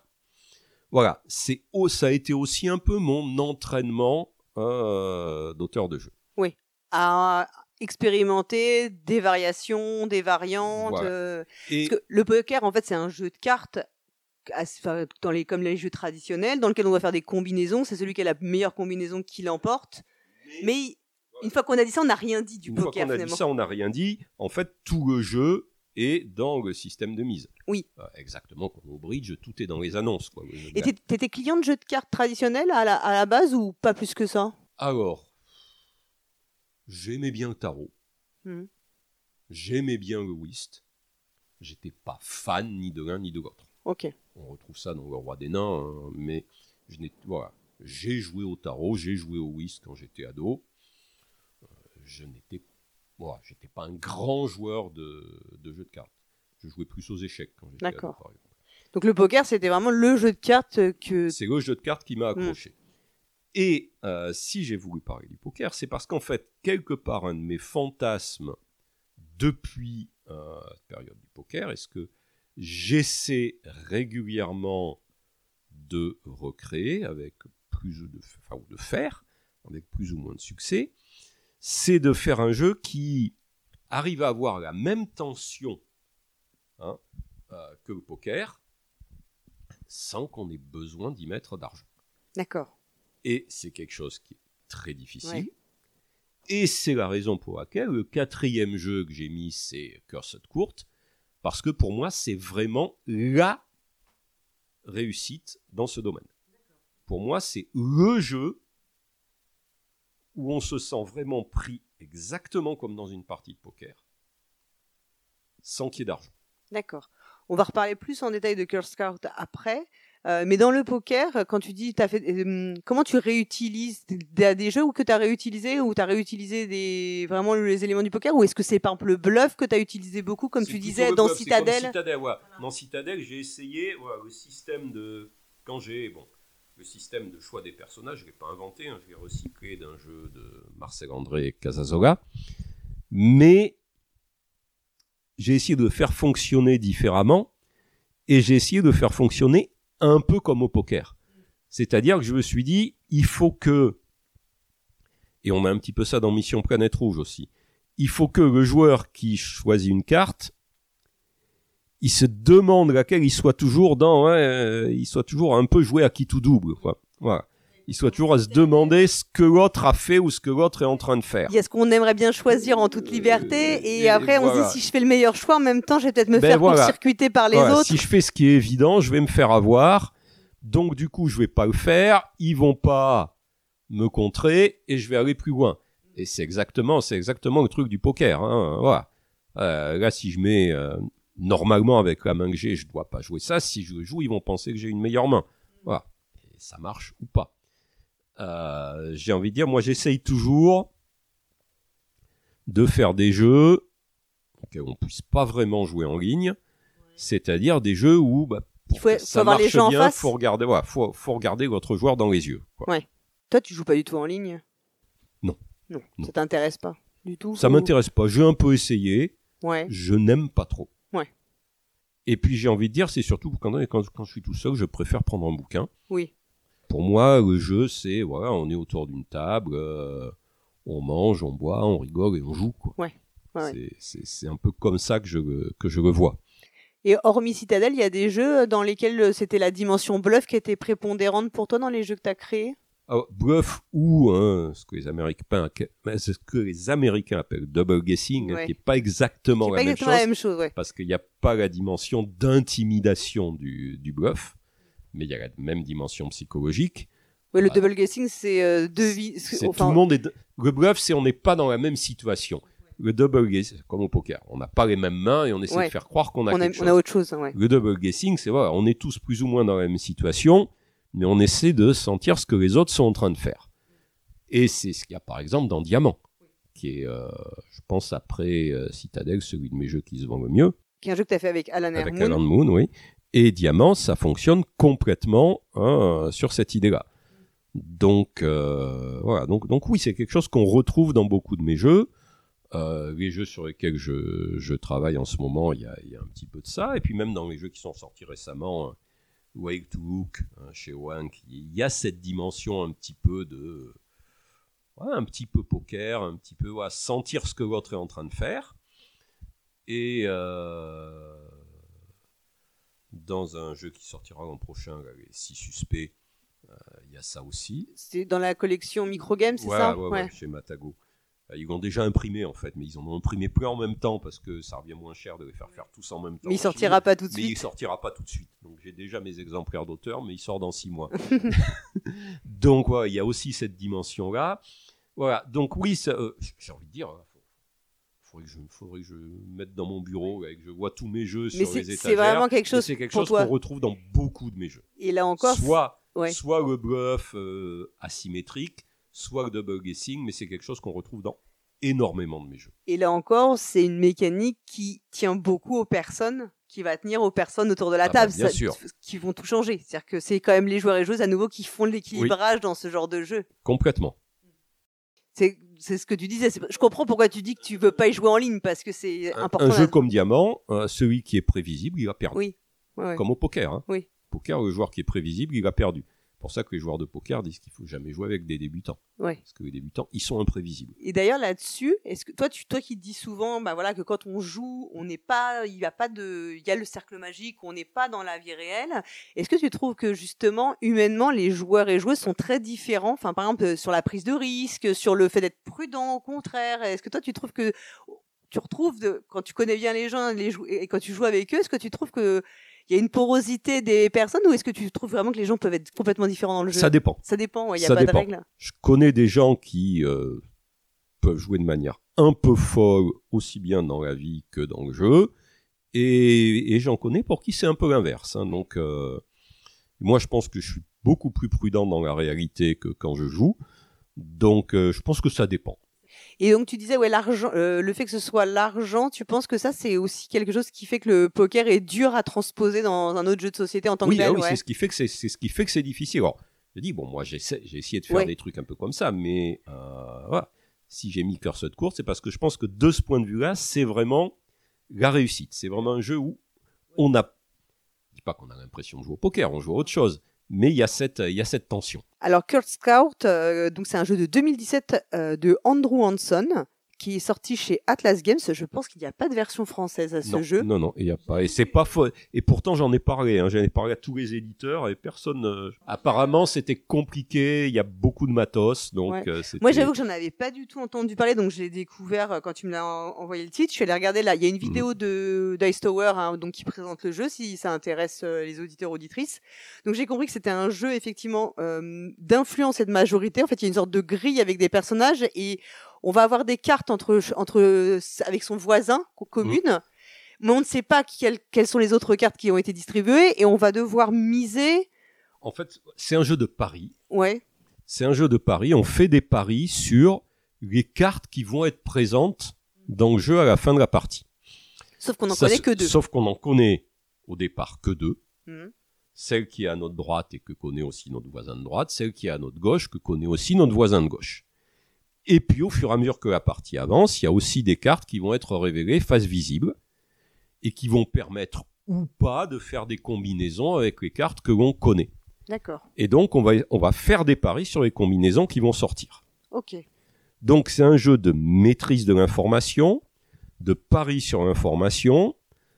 ça a été aussi un peu mon entraînement d'auteur de jeu. Oui, à expérimenter des variations, des variantes. Voilà. Parce que le poker, en fait, c'est un jeu de cartes, comme les jeux traditionnels, dans lequel on doit faire des combinaisons. C'est celui qui a la meilleure combinaison qui l'emporte. Mais une fois qu'on a dit ça, on n'a rien dit du poker. Une fois qu'on a dit ça, on n'a rien dit. En fait, tout le jeu est dans le système de mise. Oui. Exactement comme au bridge, tout est dans les annonces. Quoi. Et t'étais client de jeux de cartes traditionnels à la base ou pas plus que ça ? Alors, j'aimais bien le tarot. J'aimais bien le whist. j'étais pas fan ni de l'un ni de l'autre. Ok. On retrouve ça dans Le Roi des Nains, hein, mais voilà. J'ai joué au tarot, j'ai joué au whist quand j'étais ado. J'étais pas un grand joueur de jeux de cartes. Je jouais plus aux échecs quand j'étais ado, par exemple. Donc le poker, c'était vraiment le jeu de cartes que... C'est le jeu de cartes qui m'a accroché. Et si j'ai voulu parler du poker, c'est parce qu'en fait, quelque part, un de mes fantasmes depuis la période du poker, est-ce que j'essaie régulièrement de recréer avec ou de faire avec plus ou moins de succès, c'est de faire un jeu qui arrive à avoir la même tension que le poker, sans qu'on ait besoin d'y mettre d'argent. D'accord. Et c'est quelque chose qui est très difficile. Ouais. Et c'est la raison pour laquelle le 4e jeu que j'ai mis, c'est Cursed Court, parce que pour moi, c'est vraiment la réussite dans ce domaine. Pour moi, c'est le jeu où on se sent vraiment pris exactement comme dans une partie de poker, sans qu'il y ait d'argent. D'accord. On va reparler plus en détail de Cursed Court après. Mais dans le poker, quand tu dis, comment tu réutilises des jeux ou que tu as réutilisé, ou tu as réutilisé vraiment les éléments du poker, ou est-ce que c'est par exemple le bluff que tu as utilisé beaucoup, comme tu disais, dans Citadel? Dans Citadel, j'ai essayé le système de... le système de choix des personnages, je ne l'ai pas inventé, je l'ai recyclé d'un jeu de Marcel André Casasola, mais j'ai essayé de le faire fonctionner différemment, et j'ai essayé de le faire fonctionner un peu comme au poker. C'est-à-dire que je me suis dit, il faut que, et on a un petit peu ça dans Mission Planète Rouge aussi, il faut que le joueur qui choisit une carte, il se demande laquelle il soit toujours il soit toujours un peu joué à qui tout double, quoi. Voilà. Il soit toujours à se demander ce que l'autre a fait ou ce que l'autre est en train de faire. Il y a ce qu'on aimerait bien choisir en toute liberté, et après on se dit, si je fais le meilleur choix, en même temps, je vais peut-être me faire court-circuiter par les autres. Si je fais ce qui est évident, je vais me faire avoir. Donc du coup, je vais pas le faire. Ils vont pas me contrer et je vais aller plus loin. Et c'est exactement le truc du poker. Hein. Voilà. Là, si je mets normalement avec la main que j'ai, je dois pas jouer ça. Si je le joue, ils vont penser que j'ai une meilleure main. Voilà. Et ça marche ou pas. J'ai envie de dire, moi j'essaye toujours de faire des jeux auxquels on ne puisse pas vraiment jouer en ligne, c'est-à-dire des jeux où il faut ça avoir marche les gens bien, en face. faut regarder votre joueur dans les yeux. Quoi. Ouais. Toi, tu joues pas du tout en ligne? Non. Ça t'intéresse pas du tout? Ça m'intéresse pas. J'ai un peu essayé. Ouais. Je n'aime pas trop. Ouais. Et puis j'ai envie de dire, c'est surtout quand je suis tout seul, je préfère prendre un bouquin. Oui. Pour moi, le jeu, c'est, on est autour d'une table, on mange, on boit, on rigole et on joue, quoi. Ouais. C'est un peu comme ça que je le vois. Et hormis Citadel, il y a des jeux dans lesquels c'était la dimension bluff qui était prépondérante pour toi dans les jeux que tu as créés? Bluff ou ce que les Américains appellent double guessing, qui n'est pas exactement la même chose. Ouais. Parce qu'il n'y a pas la dimension d'intimidation du bluff. Mais il y a la même dimension psychologique. Oui, le double guessing, c'est tout le monde le bluff, c'est on n'est pas dans la même situation. Le double guessing, comme au poker, on n'a pas les mêmes mains et on essaie de faire croire qu'on a quelque chose. On a autre chose. Ouais. Le double guessing, c'est on est tous plus ou moins dans la même situation, mais on essaie de sentir ce que les autres sont en train de faire. Et c'est ce qu'il y a par exemple dans Diamant, qui est, je pense, après Citadel, celui de mes jeux qui se vend le mieux. Qui est un jeu que tu as fait avec Alan Moon. Avec Alan Moon, oui. Et Diamant, ça fonctionne complètement sur cette idée-là. Donc, voilà. Donc oui, c'est quelque chose qu'on retrouve dans beaucoup de mes jeux. Les jeux sur lesquels je travaille en ce moment, il y a un petit peu de ça. Et puis même dans les jeux qui sont sortis récemment, Wake to Hook, chez Wank, il y a cette dimension un petit peu de... un petit peu poker, un petit peu sentir ce que l'autre est en train de faire. Et... dans un jeu qui sortira l'an prochain, les 6 suspects, il y a ça aussi. C'est dans la collection Microgame, c'est ça? Ouais, chez Matago. Ils l'ont déjà imprimé en fait, mais ils en ont imprimé plein en même temps parce que ça revient moins cher de les faire tous en même temps. Mais il sortira pas tout de suite. Mais il sortira pas tout de suite. Donc j'ai déjà mes exemplaires d'auteur, mais il sort dans 6 mois. Donc il y a aussi cette dimension-là. Voilà. Donc oui, j'ai envie de dire, faudrait que je me mette dans mon bureau et que je vois tous mes jeux Mais sur les étagères. c'est vraiment quelque chose c'est quelque pour chose toi. qu'on retrouve dans beaucoup de mes jeux. Et là encore, Soit ouais. le bluff asymétrique, soit le double guessing, mais c'est quelque chose qu'on retrouve dans énormément de mes jeux. Et là encore, c'est une mécanique qui tient beaucoup aux personnes, qui va tenir aux personnes autour de la table, bien sûr. qui vont tout changer. C'est-à-dire que c'est quand même les joueurs et joueuses à nouveau qui font l'équilibrage dans ce genre de jeu. Complètement. C'est ce que tu disais. Je comprends pourquoi tu dis que tu veux pas y jouer en ligne, parce que c'est important. Un jeu comme Diamant, celui qui est prévisible, il a perdu. Oui. Ouais. Comme au poker. Hein. Oui. Poker, le joueur qui est prévisible, il a perdu. C'est pour ça que les joueurs de poker disent qu'il faut jamais jouer avec des débutants. Ouais. Parce que les débutants, ils sont imprévisibles. Et d'ailleurs là-dessus, est-ce que toi qui te dis souvent, bah voilà, que quand on joue, on n'est pas, il y a le cercle magique, on n'est pas dans la vie réelle. Est-ce que tu trouves que justement, humainement, les joueurs et joueuses sont très différents? Enfin, par exemple, sur la prise de risque, sur le fait d'être prudent, au contraire. Est-ce que toi, tu trouves que tu retrouves quand tu connais bien les gens, et quand tu joues avec eux, est-ce que tu trouves que il y a une porosité des personnes, ou est-ce que tu trouves vraiment que les gens peuvent être complètement différents dans le jeu? Ça dépend. Ça dépend, ouais, il n'y a pas de règle. Je connais des gens qui peuvent jouer de manière un peu folle, aussi bien dans la vie que dans le jeu, et j'en connais pour qui c'est un peu l'inverse. Hein. Donc, moi, je pense que je suis beaucoup plus prudent dans la réalité que quand je joue, donc je pense que ça dépend. Et donc tu disais, ouais, l'argent, le fait que ce soit l'argent, tu penses que ça c'est aussi quelque chose qui fait que le poker est dur à transposer dans un autre jeu de société en tant que tel? Oui, ouais. c'est ce qui fait que c'est difficile. Alors, je dis moi j'ai essayé de faire des trucs un peu comme ça, mais voilà. Si j'ai mis Cursed Court, c'est parce que je pense que de ce point de vue-là, c'est vraiment la réussite. C'est vraiment un jeu où on a, je dis pas qu'on a l'impression de jouer au poker, on joue à autre chose. Mais il y a cette tension. Alors, Cursed Scout, donc c'est un jeu de 2017 de Andrew Hanson, qui est sorti chez Atlas Games. Je pense qu'il n'y a pas de version française à ce jeu. Non, il n'y a pas. Et c'est pas faux. Et pourtant, j'en ai parlé. Hein. J'en ai parlé à tous les éditeurs et personne. Apparemment, c'était compliqué. Il y a beaucoup de matos. Donc, moi, j'avoue que j'en avais pas du tout entendu parler. Donc, j'ai découvert quand tu me l'as envoyé le titre. Je suis allée regarder là. Il y a une vidéo de Dice Tower, hein, donc qui présente le jeu, si ça intéresse les auditeurs auditrices. Donc, j'ai compris que c'était un jeu effectivement d'influence et de majorité. En fait, il y a une sorte de grille avec des personnages et on va avoir des cartes avec son voisin commune, mais on ne sait pas quelles sont les autres cartes qui ont été distribuées et on va devoir miser. En fait, c'est un jeu de paris. Ouais. C'est un jeu de paris. On fait des paris sur les cartes qui vont être présentes dans le jeu à la fin de la partie. Sauf qu'on n'en connaît que deux. Sauf qu'on en connaît au départ que deux. Mmh. Celle qui est à notre droite et que connaît aussi notre voisin de droite, celle qui est à notre gauche que connaît aussi notre voisin de gauche. Et puis, au fur et à mesure que la partie avance, il y a aussi des cartes qui vont être révélées face visible et qui vont permettre ou pas de faire des combinaisons avec les cartes que l'on connaît. D'accord. Et donc, on va faire des paris sur les combinaisons qui vont sortir. Ok. Donc, c'est un jeu de maîtrise de l'information, de paris sur l'information,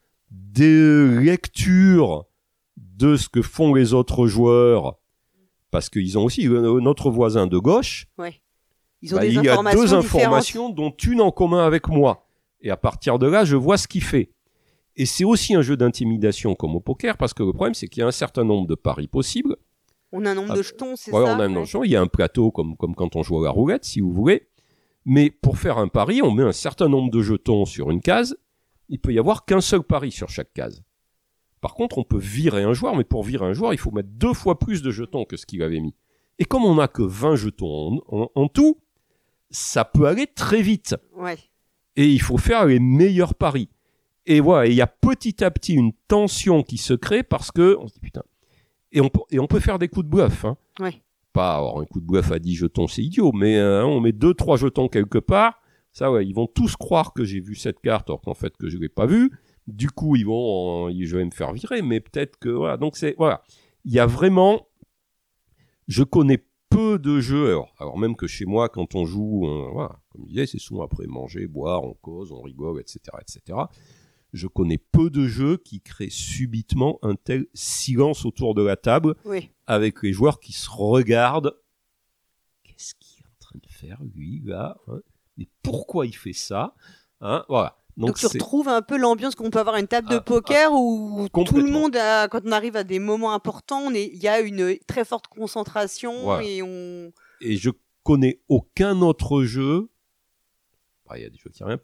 de lecture de ce que font les autres joueurs, parce qu'ils ont aussi notre voisin de gauche. Ouais. Ils ont il y a deux informations dont une en commun avec moi. Et à partir de là, je vois ce qu'il fait. Et c'est aussi un jeu d'intimidation comme au poker, parce que le problème, c'est qu'il y a un certain nombre de paris possibles. On a un nombre de jetons, c'est voilà, ça? On a un nombre de jetons. Il y a un plateau comme quand on joue à la roulette, si vous voulez. Mais pour faire un pari, on met un certain nombre de jetons sur une case. Il peut y avoir qu'un seul pari sur chaque case. Par contre, on peut virer un joueur, mais pour virer un joueur, il faut mettre 2 fois plus de jetons que ce qu'il avait mis. Et comme on n'a que 20 jetons en tout, ça peut aller très vite. Ouais. Et il faut faire les meilleurs paris. Et voilà, il y a petit à petit une tension qui se crée parce que on se dit putain. Et on peut faire des coups de bluff. Hein. Ouais. Pas avoir un coup de bluff à 10 jetons, c'est idiot, mais on met 2-3 jetons quelque part. Ça, ouais, ils vont tous croire que j'ai vu cette carte, alors qu'en fait que je l'ai pas vue. Du coup, je vais me faire virer, mais peut-être que voilà. Donc voilà. Il y a vraiment, je connais peu de jeux, alors même que chez moi, quand on joue, voilà, comme je disais, c'est souvent après manger, boire, on cause, on rigole, etc., etc. Je connais peu de jeux qui créent subitement un tel silence autour de la table, avec les joueurs qui se regardent. Qu'est-ce qu'il est en train de faire, lui, là, hein? Mais pourquoi il fait ça, hein? Voilà. Donc tu retrouves un peu l'ambiance qu'on peut avoir à une table de poker où tout le monde, quand on arrive à des moments importants, il y a une très forte concentration. Voilà. Et je connais aucun autre jeu, il y a des jeux qui arrivent un peu, mais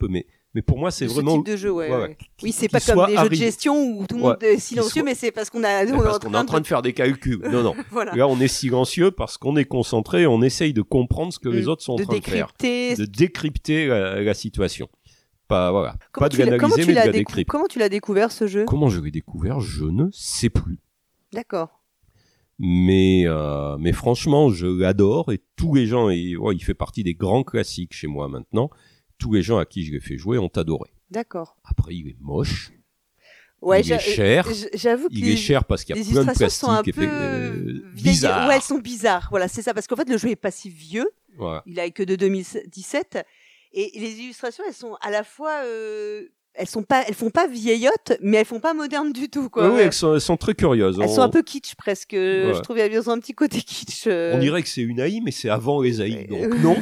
Mais pour moi, c'est ce vraiment type de jeu, ouais. Oui, c'est qu'il pas comme soit des jeux de gestion où tout le monde est silencieux, soit- mais c'est parce qu'on parce qu'on est en train de faire des calculs. Non. voilà. Là, on est silencieux parce qu'on est concentré, on essaye de comprendre ce que les autres sont en train de faire. De décrypter la situation. Pas de l'analyser, mais de la décrypter. Comment tu l'as découvert, ce jeu ? Comment je l'ai découvert, je ne sais plus. D'accord. Mais franchement, je l'adore et tous les gens, il fait partie des grands classiques chez moi maintenant. Tous les gens à qui je l'ai fait jouer ont adoré. D'accord. Après, il est moche. Ouais, il est cher. J'avoue qu'il est cher parce qu'il y a plein de plastique sont un et peu bizarres. Ouais, elles sont bizarres. Voilà, c'est ça. Parce qu'en fait, le jeu est pas si vieux. Voilà. Il a que de 2017. Et les illustrations, elles sont à la fois... elles font pas vieillottes, mais elles font pas modernes du tout, quoi. Oui, elles sont très curieuses. Elles sont un peu kitsch, presque. Ouais. Je trouve qu'il y a un petit côté kitsch. On dirait que c'est une AI, mais c'est avant les AI. Donc non.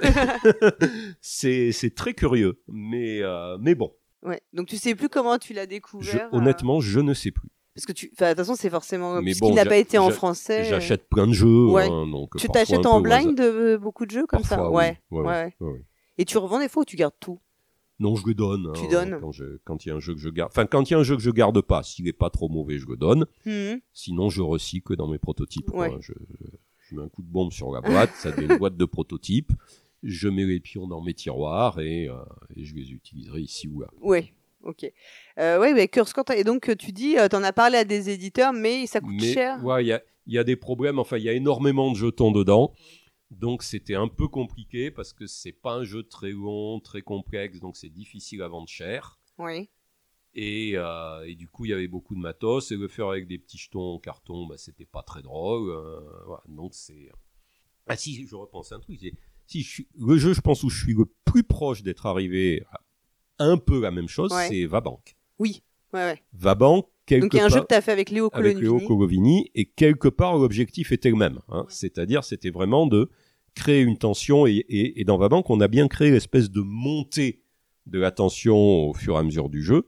c'est très curieux. Mais bon. Ouais. Donc tu sais plus comment tu l'as découvert. Honnêtement, je ne sais plus. Parce que de toute façon, c'est forcément... Mais puisqu'il n'a pas été en français. J'achète plein de jeux. Ouais. Donc tu t'achètes en blind beaucoup de jeux comme parfois, ça. Ouais. Et tu revends des fois ou tu gardes tout ? Non, je le donne. Tu donnes ? Quand il y a un jeu que je garde. Enfin, quand il y a un jeu que je garde pas, s'il est pas trop mauvais, je le donne. Sinon, je recycle dans mes prototypes. Ouais. Je mets un coup de bombe sur la boîte, ça devient une boîte de prototypes. Je mets les pions dans mes tiroirs et je les utiliserai ici ou là. Oui. Ok. Mais Curse Code, et donc tu dis, t'en as parlé à des éditeurs, mais ça coûte cher. Ouais, il y a des problèmes. Enfin, il y a énormément de jetons dedans, donc c'était un peu compliqué parce que c'est pas un jeu très long, très complexe, donc c'est difficile à vendre cher. Oui. Et du coup, il y avait beaucoup de matos et le faire avec des petits jetons en carton, c'était pas très drôle. Voilà, donc c'est. Ah si, je repense à un truc. Le jeu, je pense où je suis le plus proche d'être arrivé à un peu la même chose, c'est Vabank. Oui, ouais. Vabank, donc il y a un jeu que tu as fait avec Léo Colovini, et quelque part l'objectif était le même. C'est-à-dire, c'était vraiment de créer une tension, et dans Vabank, on a bien créé l'espèce de montée de la tension au fur et à mesure du jeu.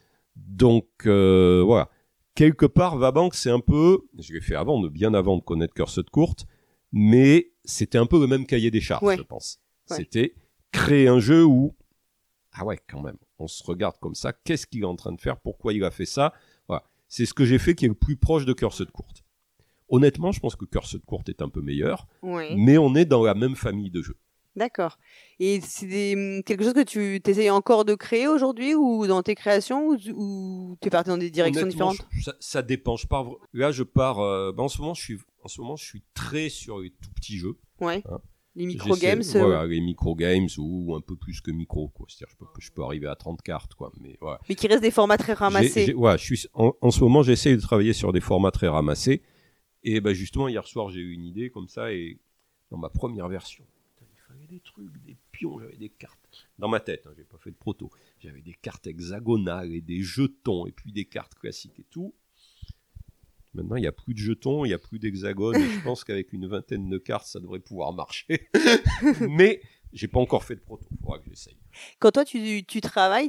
Donc, voilà. Quelque part, Vabank, c'est un peu, je l'ai fait bien avant de connaître Cursed Court, mais c'était un peu le même cahier des charges, je pense. Ouais. C'était créer un jeu où ah ouais, quand même, on se regarde comme ça, qu'est-ce qu'il est en train de faire, pourquoi il a fait ça, voilà. C'est ce que j'ai fait qui est le plus proche de Cursed Court. Honnêtement, je pense que Cursed Court est un peu meilleur, mais on est dans la même famille de jeux. D'accord. Et c'est quelque chose que tu essayes encore de créer aujourd'hui, ou dans tes créations, ou tu es parti dans des directions différentes ? Ça dépend. Là, je pars... en ce moment, je suis très sur les tout petits jeux. Ouais. Les micro-games. Voilà, les micro-games ou un peu plus que micro, quoi. C'est-à-dire, je peux arriver à 30 cartes, quoi. Mais, voilà. Mais qui restent des formats très ramassés. En ce moment, j'essaie de travailler sur des formats très ramassés. Et justement, hier soir, j'ai eu une idée comme ça. Et dans ma première version, il fallait des trucs, des pions, j'avais des cartes. Dans ma tête, j'ai pas fait de proto. J'avais des cartes hexagonales et des jetons, et puis des cartes classiques et tout. Maintenant, il n'y a plus de jetons, il n'y a plus d'hexagones, et je pense qu'avec une vingtaine de cartes, ça devrait pouvoir marcher. Mais j'ai pas encore fait de proto, il faudra que j'essaye. Quand toi, tu travailles,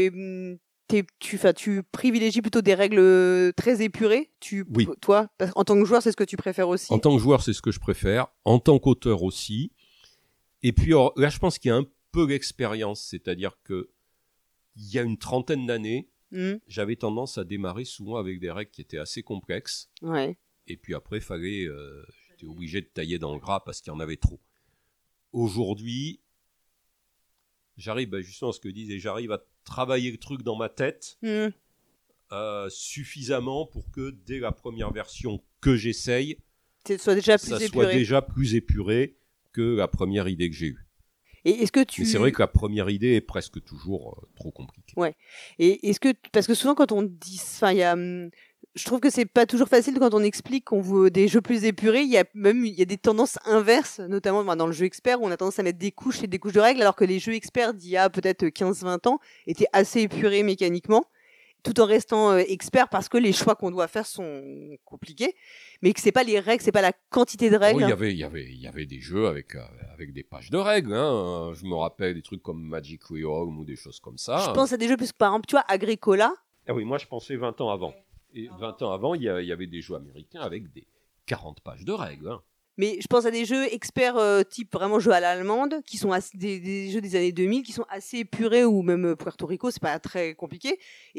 tu privilégies plutôt des règles très épurées ? Oui. Toi, en tant que joueur, c'est ce que tu préfères aussi ? En tant que joueur, c'est ce que je préfère. En tant qu'auteur aussi. Et puis, là, je pense qu'il y a un peu l'expérience, c'est-à-dire qu'il y a une trentaine d'années, j'avais tendance à démarrer souvent avec des règles qui étaient assez complexes. Ouais. Et puis après, j'étais obligé de tailler dans le gras parce qu'il y en avait trop. Aujourd'hui, j'arrive, justement à ce que je disais, j'arrive à travailler le truc dans ma tête suffisamment pour que dès la première version que j'essaye, ça soit déjà plus épuré que la première idée que j'ai eue. Et est-ce que Mais c'est vrai que la première idée est presque toujours trop compliquée. Ouais. Et est-ce que, parce que souvent quand on dit, je trouve que c'est pas toujours facile quand on explique qu'on veut des jeux plus épurés. Il y a des tendances inverses, notamment dans le jeu expert, où on a tendance à mettre des couches et des couches de règles, alors que les jeux experts d'il y a peut-être 15-20 ans étaient assez épurés mécaniquement, tout en restant experts parce que les choix qu'on doit faire sont compliqués, mais que c'est pas les règles, c'est pas la quantité de règles. Il y avait des jeux avec des pages de règles. Je me rappelle des trucs comme Magic Realm ou des choses comme ça. Je pense à des jeux plus, par exemple, tu vois, Agricola. Ah oui, moi je pensais 20 ans avant. Et 20 ans avant, il y avait des jeux américains avec des 40 pages de règles. Mais je pense à des jeux experts type vraiment jeux à l'allemande, qui sont des jeux des années 2000, qui sont assez épurés, ou même Puerto Rico, c'est pas très compliqué,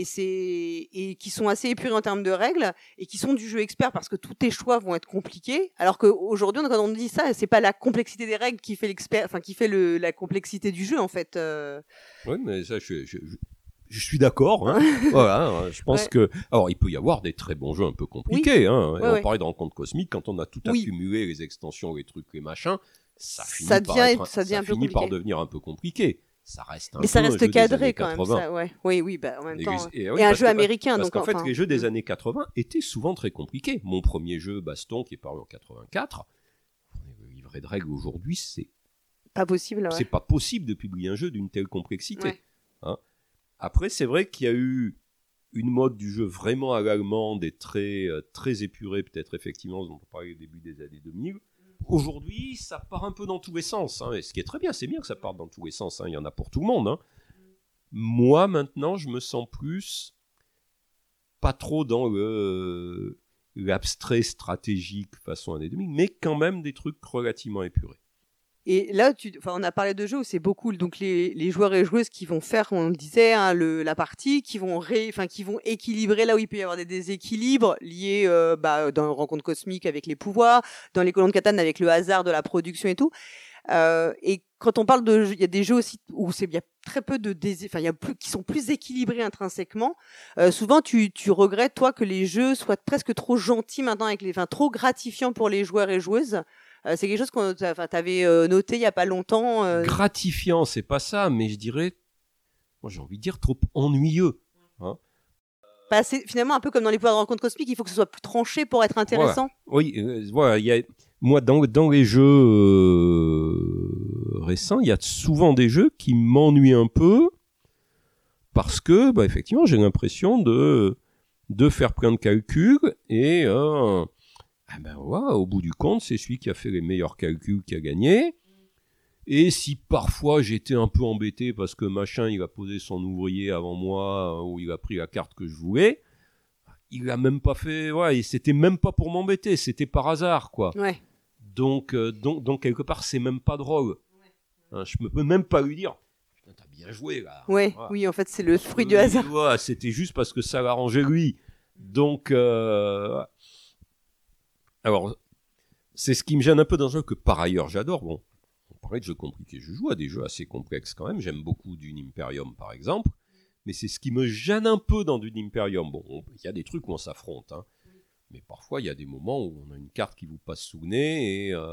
et qui sont assez épurés en termes de règles, et qui sont du jeu expert, parce que tous tes choix vont être compliqués, alors qu'aujourd'hui, quand on dit ça, c'est pas la complexité des règles qui fait la complexité du jeu, en fait. Oui, mais ça, je suis d'accord. Hein. Voilà, je pense que. Alors, il peut y avoir des très bons jeux un peu compliqués. Oui. Hein. Ouais, on parlait de Rencontre Cosmique, quand on a tout accumulé, les extensions, les trucs, les machins, ça finit par devenir un peu compliqué. Ça reste mais ça reste cadré quand même. Ça, ouais. Oui, bah, en même temps. Et un jeu américain. Parce qu'en fait, les jeux des années 80 étaient souvent très compliqués. Mon premier jeu, Baston, qui est paru en 84, le livret de règles aujourd'hui, c'est pas possible. C'est pas possible de publier un jeu d'une telle complexité. Ouais. Hein. Après, c'est vrai qu'il y a eu une mode du jeu vraiment à l'allemande et très, très épurée, peut-être effectivement, dont on parlait au début des années 2000. Aujourd'hui, ça part un peu dans tous les sens. Hein, et ce qui est très bien, c'est bien que ça parte dans tous les sens. Hein, il y en a pour tout le monde. Hein. Moi, maintenant, je me sens plus pas trop dans l'abstrait stratégique façon années 2000, mais quand même des trucs relativement épurés. Et là, on a parlé de jeux où c'est beaucoup donc les joueurs et joueuses qui vont faire, on le disait, hein, la partie, qui vont équilibrer là où il peut y avoir des déséquilibres liés dans Rencontre Cosmique avec les pouvoirs, dans les Colons de Catane avec le hasard de la production et tout. Et quand on parle de jeux, il y a des jeux aussi où il y a très peu qui sont plus équilibrés intrinsèquement. Souvent, tu regrettes toi que les jeux soient presque trop gentils maintenant trop gratifiants pour les joueurs et joueuses. C'est quelque chose que t'avais noté il y a pas longtemps. Gratifiant, c'est pas ça, mais je dirais, moi j'ai envie de dire trop ennuyeux. Hein. C'est finalement un peu comme dans les pouvoirs de Rencontre Cosmique, il faut que ce soit plus tranché pour être intéressant. Voilà. Oui, voilà, moi dans les jeux récents, il y a souvent des jeux qui m'ennuient un peu parce que, effectivement, j'ai l'impression de faire plein de calculs et au bout du compte, c'est celui qui a fait les meilleurs calculs qui a gagné. Et si parfois j'étais un peu embêté parce que machin, il a posé son ouvrier avant moi, ou il a pris la carte que je voulais, il a même pas fait, et c'était même pas pour m'embêter, c'était par hasard, quoi. Ouais. Donc quelque part, c'est même pas drôle. Hein, je peux même pas lui dire, putain, t'as bien joué, là. Ouais, voilà. Oui, en fait, c'est le fruit du hasard. C'était juste parce que ça l'arrangeait lui. Donc, alors, c'est ce qui me gêne un peu dans un jeu que par ailleurs j'adore. Bon, on parlait de jeux compliqués. Je joue à des jeux assez complexes quand même. J'aime beaucoup Dune Imperium par exemple. Mais c'est ce qui me gêne un peu dans Dune Imperium. Bon, il y a des trucs où on s'affronte. Hein. Mais parfois, il y a des moments où on a une carte qui vous passe sous le nez et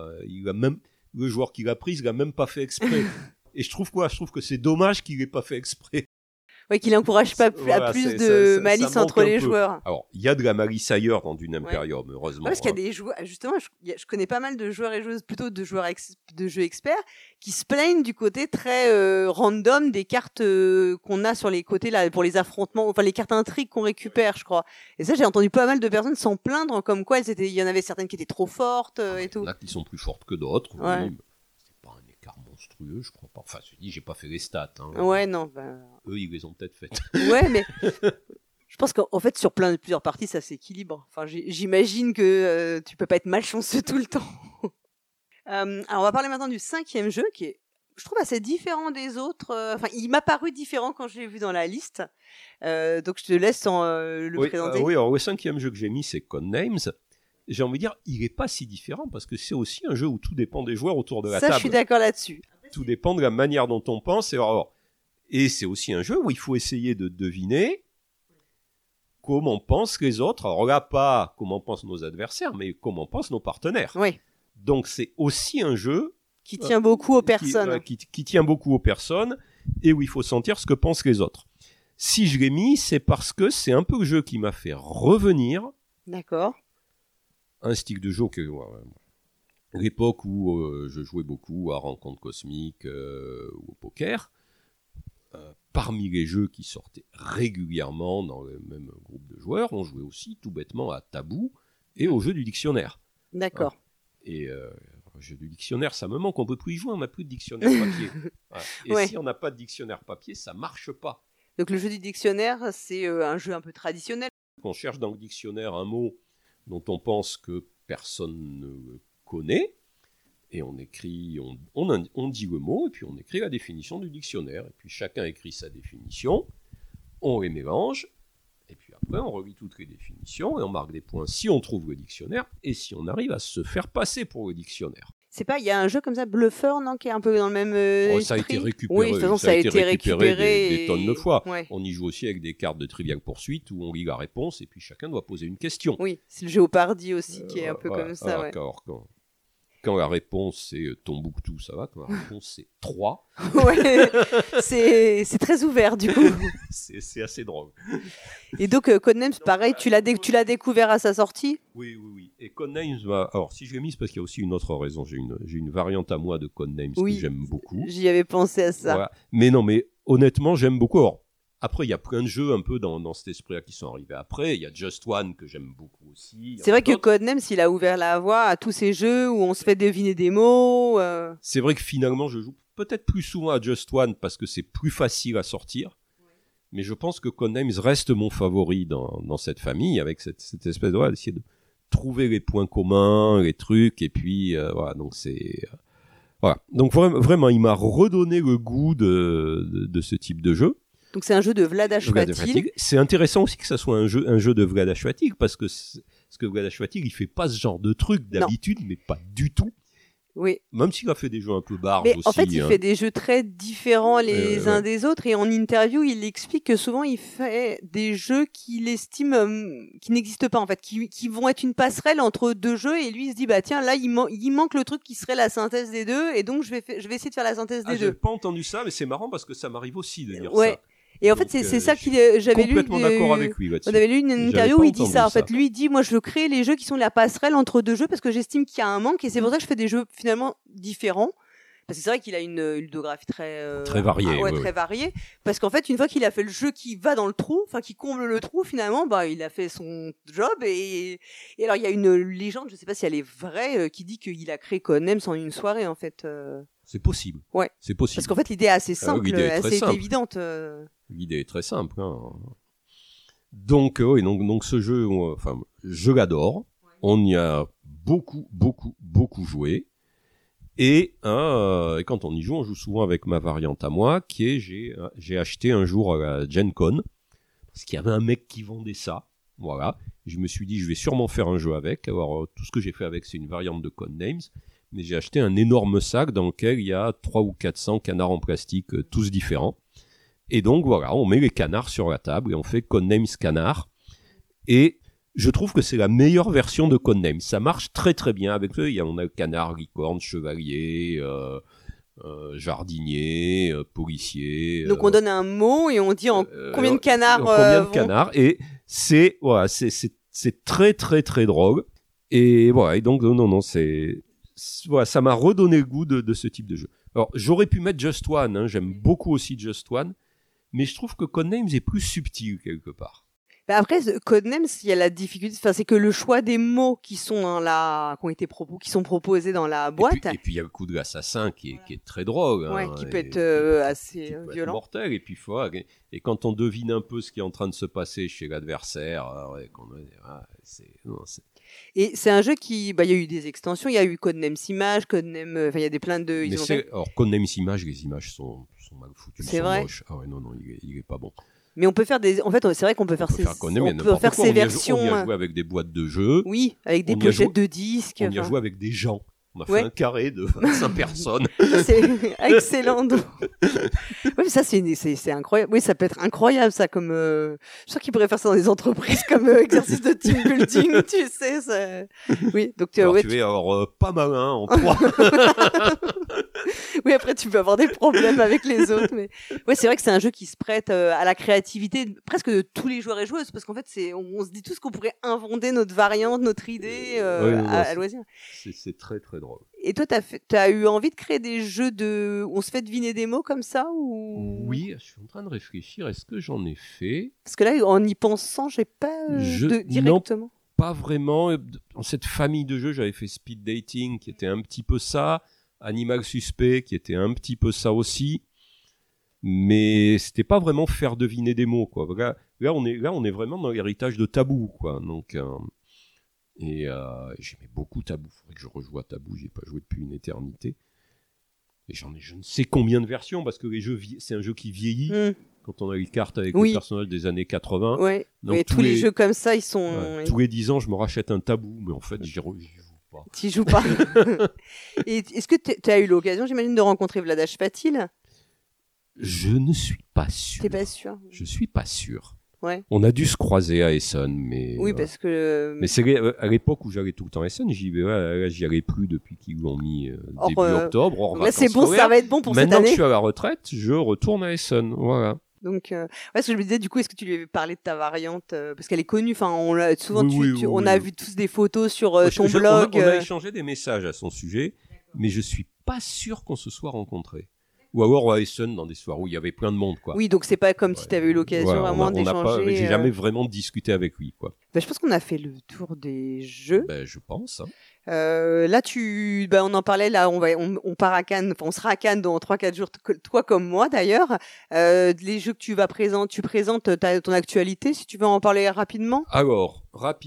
le joueur qui l'a prise, il l'a même pas fait exprès. Et je trouve que c'est dommage qu'il l'ait pas fait exprès. Oui, qu'il n'encourage pas à plus de malice entre les joueurs. Alors, il y a de la malice ailleurs dans Dune Imperium, heureusement. Parce qu'il y a des joueurs, justement, je connais pas mal de joueurs et joueuses, plutôt de joueurs de jeux experts, qui se plaignent du côté très random des cartes qu'on a sur les côtés là pour les affrontements, enfin les cartes intrigues qu'on récupère, je crois. Et ça, j'ai entendu pas mal de personnes s'en plaindre, comme quoi il y en avait certaines qui étaient trop fortes et tout. Il y en a qui sont plus fortes que d'autres. Ouais. Oui, c'est pas un écart monstrueux, je crois pas. Enfin, je dis, j'ai pas fait les stats. Hein. Ouais, non. Eux, ils les ont peut-être faites. Ouais, mais je pense qu'en fait, sur plusieurs parties, ça s'équilibre. Enfin, j'imagine que tu peux pas être malchanceux tout le temps. Alors, on va parler maintenant du 5e jeu, qui est, je trouve, assez différent des autres. Enfin, il m'a paru différent quand je l'ai vu dans la liste. Donc, je te laisse le présenter. Oui, alors le 5e jeu que j'ai mis, c'est Codenames. J'ai envie de dire, il n'est pas si différent, parce que c'est aussi un jeu où tout dépend des joueurs autour de la table. Ça, je suis d'accord là-dessus. Tout dépend de la manière dont on pense. Et c'est aussi un jeu où il faut essayer de deviner comment pensent les autres. Alors là, pas comment pensent nos adversaires, mais comment pensent nos partenaires. Oui. Donc c'est aussi un jeu qui tient beaucoup aux personnes. Qui tient beaucoup aux personnes et où il faut sentir ce que pensent les autres. Si je l'ai mis, c'est parce que c'est un peu le jeu qui m'a fait revenir. D'accord. Un style de jeu que... l'époque où je jouais beaucoup à Rencontre Cosmique ou au poker, parmi les jeux qui sortaient régulièrement dans le même groupe de joueurs, on jouait aussi tout bêtement à Tabou et au jeu du dictionnaire. D'accord. Et le jeu du dictionnaire, ça me manque, on ne peut plus y jouer, on n'a plus de dictionnaire papier. Et si on n'a pas de dictionnaire papier, ça ne marche pas. Donc le jeu du dictionnaire, c'est un jeu un peu traditionnel. On cherche dans le dictionnaire un mot dont on pense que personne ne connaît, et on écrit, on dit le mot, et puis on écrit la définition du dictionnaire. Et puis chacun écrit sa définition, on les mélange, et puis après on relit toutes les définitions, et on marque des points si on trouve le dictionnaire, et si on arrive à se faire passer pour le dictionnaire. C'est pas, il y a un jeu comme ça, Bluffeur, non, qui est un peu dans le même Ça a esprit. été récupéré, Oui, de toute façon, ça a été récupéré des tonnes de fois. Ouais. On y joue aussi avec des cartes de Trivial Pursuit où on lit la réponse et puis chacun doit poser une question. Oui, c'est le Jeopardy aussi qui est un peu comme ça. Ouais. Quand la réponse c'est Tombouctou, ça va. Quand la réponse c'est 3, Ouais, c'est très ouvert du coup. c'est assez drôle. Et donc Codenames, pareil, tu l'as découvert à sa sortie? Oui. Et Codenames, alors si je l'ai mis, c'est parce qu'il y a aussi une autre raison. J'ai une variante à moi de Codenames que j'aime beaucoup. J'y avais pensé à ça. Voilà. Mais honnêtement, j'aime beaucoup. Alors, après, il y a plein de jeux un peu dans cet esprit-là qui sont arrivés après. Il y a Just One que j'aime beaucoup aussi. C'est vrai que Codenames, il a ouvert la voie à tous ces jeux où on se fait deviner des mots. C'est vrai que finalement, je joue peut-être plus souvent à Just One parce que c'est plus facile à sortir. Mais je pense que Codenames reste mon favori dans cette famille, avec cette espèce d'essayer de trouver les points communs, les trucs, et puis voilà. Donc c'est voilà. Donc vraiment, il m'a redonné le goût de ce type de jeu. Donc c'est un jeu de Vlad Chvátil. C'est intéressant aussi que ça soit un jeu de Vlad Chvátil parce que Vlad Chvátil, il fait pas ce genre de truc d'habitude, mais pas du tout. Oui. Même s'il a fait des jeux un peu barges mais aussi. En fait, il fait des jeux très différents les uns des autres. Et en interview, il explique que souvent, il fait des jeux qu'il estime qui n'existent pas, en fait, qui vont être une passerelle entre deux jeux. Et lui, il se dit, bah tiens, là, il manque le truc qui serait la synthèse des deux. Et donc, je vais essayer de faire la synthèse des deux. J'ai pas entendu ça, mais c'est marrant parce que ça m'arrive aussi de dire ça. Et en fait, c'est ça qu'il j'avais lu. Complètement d'accord avec lui là-dessus. On avait lu une interview où il dit ça. En fait, lui, il dit, moi, je veux créer les jeux qui sont la passerelle entre deux jeux parce que j'estime qu'il y a un manque et c'est pour ça que je fais des jeux finalement différents. Parce que c'est vrai qu'il a une ludographie très variée. Très variée. Parce qu'en fait, une fois qu'il a fait le jeu qui va dans le trou, enfin, qui comble le trou, finalement, bah, il a fait son job et alors, il y a une légende, je sais pas si elle est vraie, qui dit qu'il a créé Codenames en une soirée, en fait. C'est possible. Ouais. C'est possible. Parce qu'en fait, l'idée est assez simple, assez évidente. L'idée est très simple. Hein. Donc ce jeu, je l'adore. Ouais. On y a beaucoup joué. Et quand on y joue, on joue souvent avec ma variante à moi, qui est j'ai acheté un jour à la Gen Con, parce qu'il y avait un mec qui vendait ça. Voilà. Je me suis dit, je vais sûrement faire un jeu avec. Alors, tout ce que j'ai fait avec, c'est une variante de Codenames. Mais j'ai acheté un énorme sac dans lequel il y a 300 ou 400 canards en plastique, tous différents. Et donc voilà, on met les canards sur la table et on fait Codenames canard. Et je trouve que c'est la meilleure version de Codenames. Ça marche très très bien avec eux. On a le canard, licorne, chevalier, jardinier, policier. Donc on donne un mot et on dit combien de canards canards. Et c'est très très très drôle. Et voilà, et donc non, ça m'a redonné le goût de ce type de jeu. Alors, j'aurais pu mettre Just One, hein, j'aime beaucoup aussi Just One, mais je trouve que Codenames est plus subtil quelque part. Bah après, Codenames, il y a la difficulté, c'est que le choix des mots qui sont qui sont proposés dans la boîte. Et puis il y a le coup de l'assassin qui est très drôle. Qui peut être assez violent. Peut être mortel. Et puis et quand on devine un peu ce qui est en train de se passer chez l'adversaire, Et c'est un jeu qui, il y a eu des extensions, il y a eu Codenames Images, Codenames, il y a des plein de. Alors Codenames Images, les images sont mal foutues. C'est vrai. Moches. Ah ouais, non, il est pas bon. Mais on peut faire en fait, c'est vrai qu'on peut faire ces versions. On y a joué avec des boîtes de jeux. Oui, avec des pochettes de disques. On y a joué avec des gens. On a fait un carré de 25 personnes. C'est excellent. Oui, mais ça, c'est incroyable. Oui, ça peut être incroyable, ça, comme. Je suis sûr qu'ils pourraient faire ça dans des entreprises comme exercice de team building, tu sais. Ça... Oui, donc tu es pas malin en 3. Oui, après, tu peux avoir des problèmes avec les autres. Mais ouais, c'est vrai que c'est un jeu qui se prête à la créativité presque de tous les joueurs et joueuses, parce qu'en fait, on se dit tous qu'on pourrait inventer notre variante, notre idée à loisir. C'est très très drôle. Et toi, t'as eu envie de créer des jeux où on se fait deviner des mots comme ça ou... Oui, je suis en train de réfléchir. Est-ce que j'en ai fait? Parce que là, en y pensant, j'ai pas directement. Non, pas vraiment. Dans cette famille de jeux, j'avais fait Speed Dating, qui était un petit peu ça. Animal Suspect, qui était un petit peu ça aussi. Mais c'était pas vraiment faire deviner des mots, quoi. Là, on est vraiment dans l'héritage de Tabou, quoi. Donc... Et j'aimais beaucoup Taboo. Il faudrait que je rejoue à Taboo. J'ai pas joué depuis une éternité. Et j'en ai je ne sais combien de versions parce que c'est un jeu qui vieillit. Quand on a les cartes avec les personnages des années 80. Ouais. Donc, mais tous les jeux comme ça, ils sont. Ouais, tous les 10 ans, je me rachète un Taboo. Mais en fait, j'y joue pas. Tu joues pas. Et est-ce que tu as eu l'occasion, j'imagine, de rencontrer Vladash Patil? Je ne suis pas sûr. T'es pas sûr? Je suis pas sûr. Ouais. On a dû se croiser à Essen, mais... Oui, parce que... Mais c'est à l'époque où j'allais tout le temps à Essen, j'y allais plus depuis qu'ils l'ont mis début octobre. Là, c'est bon, ça va être bon pour cette année. Maintenant que je suis à la retraite, je retourne à Essen, voilà. Donc, ce que je me disais, du coup, est-ce que tu lui avais parlé de ta variante parce qu'elle est connue, enfin, on a souvent, on a vu tous des photos sur ton blog. On a échangé des messages à son sujet, mais je suis pas sûr qu'on se soit rencontrés. Ou alors à Essen, dans des soirées où il y avait plein de monde, quoi. Oui, donc c'est pas comme si tu avais eu l'occasion vraiment d'échanger. J'ai jamais vraiment discuté avec lui, quoi. Je pense qu'on a fait le tour des jeux. Je pense. Hein. Là, on en parlait, là, on part à Cannes, on sera à Cannes dans 3-4 jours, toi comme moi d'ailleurs. Les jeux que tu présentes ton actualité, si tu veux en parler rapidement. Alors,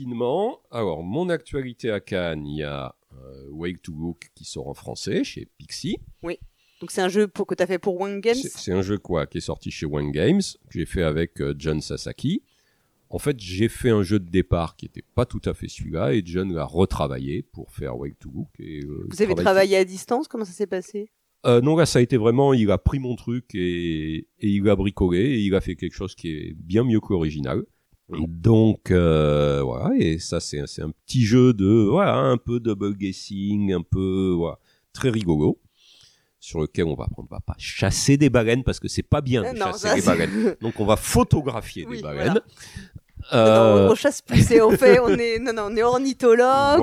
mon actualité à Cannes, il y a Wake to Look qui sort en français chez Pixie. Oui. Donc c'est un jeu que tu as fait pour One Games. C'est un jeu qui est sorti chez One Games, que j'ai fait avec John Sasaki. En fait, j'ai fait un jeu de départ qui n'était pas tout à fait celui-là, et John l'a retravaillé pour faire Wake to Look. Vous avez travaillé à distance? Comment ça s'est passé? Non, là, ça a été vraiment, il a pris mon truc et il l'a bricolé, et il a fait quelque chose qui est bien mieux que l'original. Donc, voilà, et ça, c'est un petit jeu un peu double guessing, un peu, très rigolo. Sur lequel on va pas chasser des baleines parce que c'est pas bien de chasser des baleines. Donc on va photographier des baleines. Voilà. Non, on chasse plus, on est ornithologue,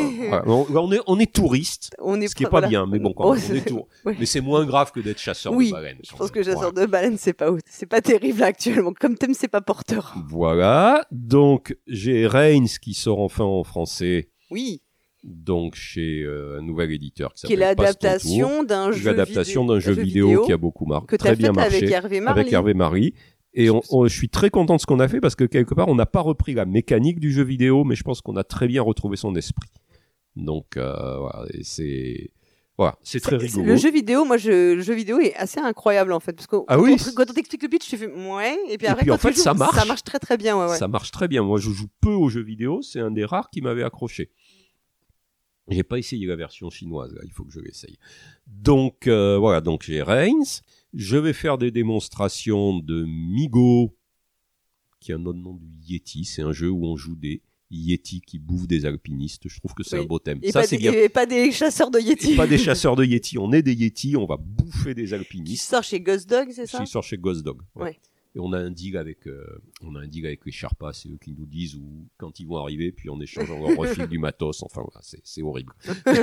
on est touriste, ce qui est pas bien, mais bon, quand même, on est mais c'est moins grave que d'être chasseur de baleines. Je pense que chasseur de baleines, c'est pas terrible actuellement. Comme thème, c'est pas porteur. Voilà. Donc j'ai Reigns qui sort enfin en français. Oui. Donc chez un nouvel éditeur qui s'appelle est l'adaptation d'un jeu vidéo qui a beaucoup très bien marché avec Hervé Marie. Et je suis très content de ce qu'on a fait parce que quelque part on n'a pas repris la mécanique du jeu vidéo, mais je pense qu'on a très bien retrouvé son esprit. Donc voilà, et c'est très rigolo. Le jeu vidéo, le jeu vidéo est assez incroyable en fait, parce que quand on t'explique le pitch, tu fais et puis après en fait, ça marche. Ça marche très très bien. Ouais. Ça marche très bien. Moi, je joue peu aux jeux vidéo, c'est un des rares qui m'avait accroché. J'ai pas essayé la version chinoise, là, il faut que je l'essaye. Donc voilà, donc j'ai Reigns. Je vais faire des démonstrations de Migo, qui est un autre nom du Yeti. C'est un jeu où on joue des Yeti qui bouffent des alpinistes. Je trouve que c'est un beau thème. Et ça, c'est bien. Et pas des chasseurs de Yeti. Pas des chasseurs de Yeti. On est des Yeti, on va bouffer des alpinistes. Qui sort chez Ghost Dog, c'est ça? Qui sort chez Ghost Dog. Ouais. Et on a un deal avec les Sherpas, c'est eux qui nous disent quand ils vont arriver, puis on échange, on refile du matos. Enfin, voilà, c'est horrible.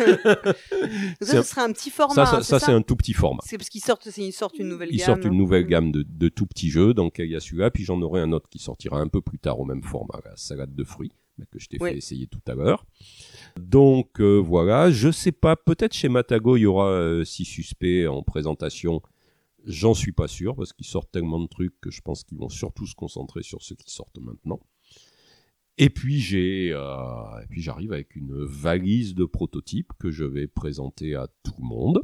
Ça sera un petit format. Ça, c'est un tout petit format. C'est parce qu'ils sortent une nouvelle gamme. Ils sortent une nouvelle gamme de tout petits jeux. Donc il y a celui-là, puis j'en aurai un autre qui sortira un peu plus tard au même format, la salade de fruits, que je t'ai fait essayer tout à l'heure. Donc voilà, je sais pas, peut-être chez Matago il y aura 6 suspects en présentation. J'en suis pas sûr parce qu'ils sortent tellement de trucs que je pense qu'ils vont surtout se concentrer sur ceux qui sortent maintenant. Et puis j'arrive avec une valise de prototypes que je vais présenter à tout le monde.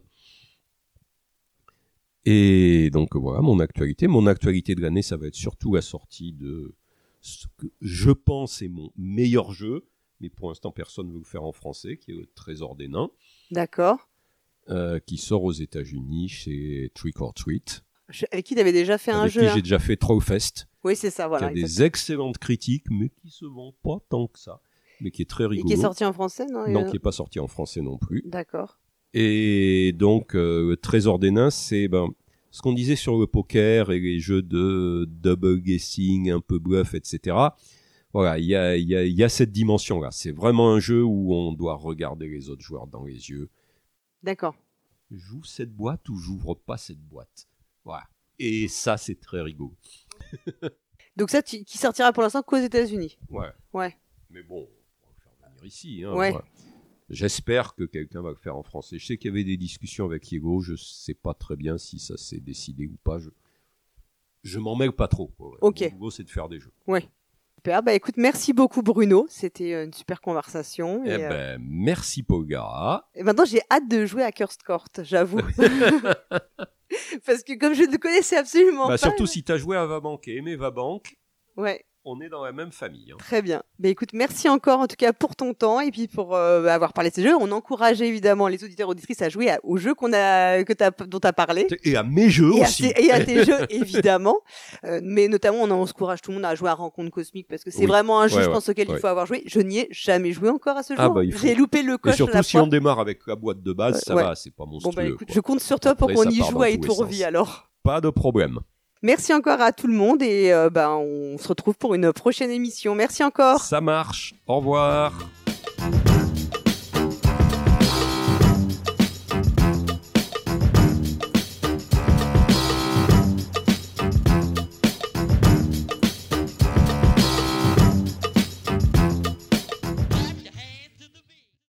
Et donc voilà mon actualité. Mon actualité de l'année, ça va être surtout la sortie de ce que je pense est mon meilleur jeu, mais pour l'instant personne ne veut le faire en français, qui est le Trésor des Nains. D'accord. Qui sort aux États-Unis chez Trick or Treat. Avec qui tu avais déjà fait un jeu? Avec qui j'ai déjà fait Trollfest. Oui, c'est ça, voilà. Qui a des excellentes critiques, mais qui se vend pas tant que ça. Mais qui est très rigolo. Et qui est sorti en français, non? Non, qui n'est pas sorti en français non plus. D'accord. Et donc, le Trésor des Nains, c'est ce qu'on disait sur le poker et les jeux de double guessing, un peu bluff, etc. Voilà, il y a cette dimension-là. C'est vraiment un jeu où on doit regarder les autres joueurs dans les yeux. D'accord. J'ouvre cette boîte ou j'ouvre pas cette boîte. Voilà. Et ça, c'est très rigolo. Donc ça, qui sortira pour l'instant qu'aux États-Unis. Ouais. Mais bon, on va le faire venir ici. Ouais. Voilà. J'espère que quelqu'un va le faire en français. Je sais qu'il y avait des discussions avec Diego. Je sais pas très bien si ça s'est décidé ou pas. Je m'en mêle pas trop. Quoi. Ok. Mon boulot, c'est de faire des jeux. Ouais. super. Bah écoute, merci beaucoup Bruno. C'était une super conversation. Merci Polgara. Et maintenant, j'ai hâte de jouer à Cursed Court, j'avoue. Parce que comme je ne le connaissais absolument pas... Surtout si tu as joué à Vabank et aimé Vabank, ouais. On est dans la même famille. Hein. Très bien. Bah, écoute, merci encore en tout cas pour ton temps et puis pour avoir parlé de ces jeux. On encourage évidemment les auditeurs et auditrices à jouer aux jeux dont tu as parlé. Et à mes jeux aussi. Et à tes jeux, évidemment. Mais notamment, on encourage tout le monde à jouer à Rencontre Cosmique parce que c'est vraiment un jeu, je pense, auquel il faut avoir joué. Je n'y ai jamais joué encore à ce jeu. J'ai loupé le coche. Et surtout, si on démarre avec la boîte de base, ça va, c'est pas monstrueux. Bon, bah écoute, je compte sur toi pour qu'on y joue à Étourvie alors. Pas de problème. Merci encore à tout le monde et on se retrouve pour une prochaine émission. Merci encore. Ça marche. Au revoir.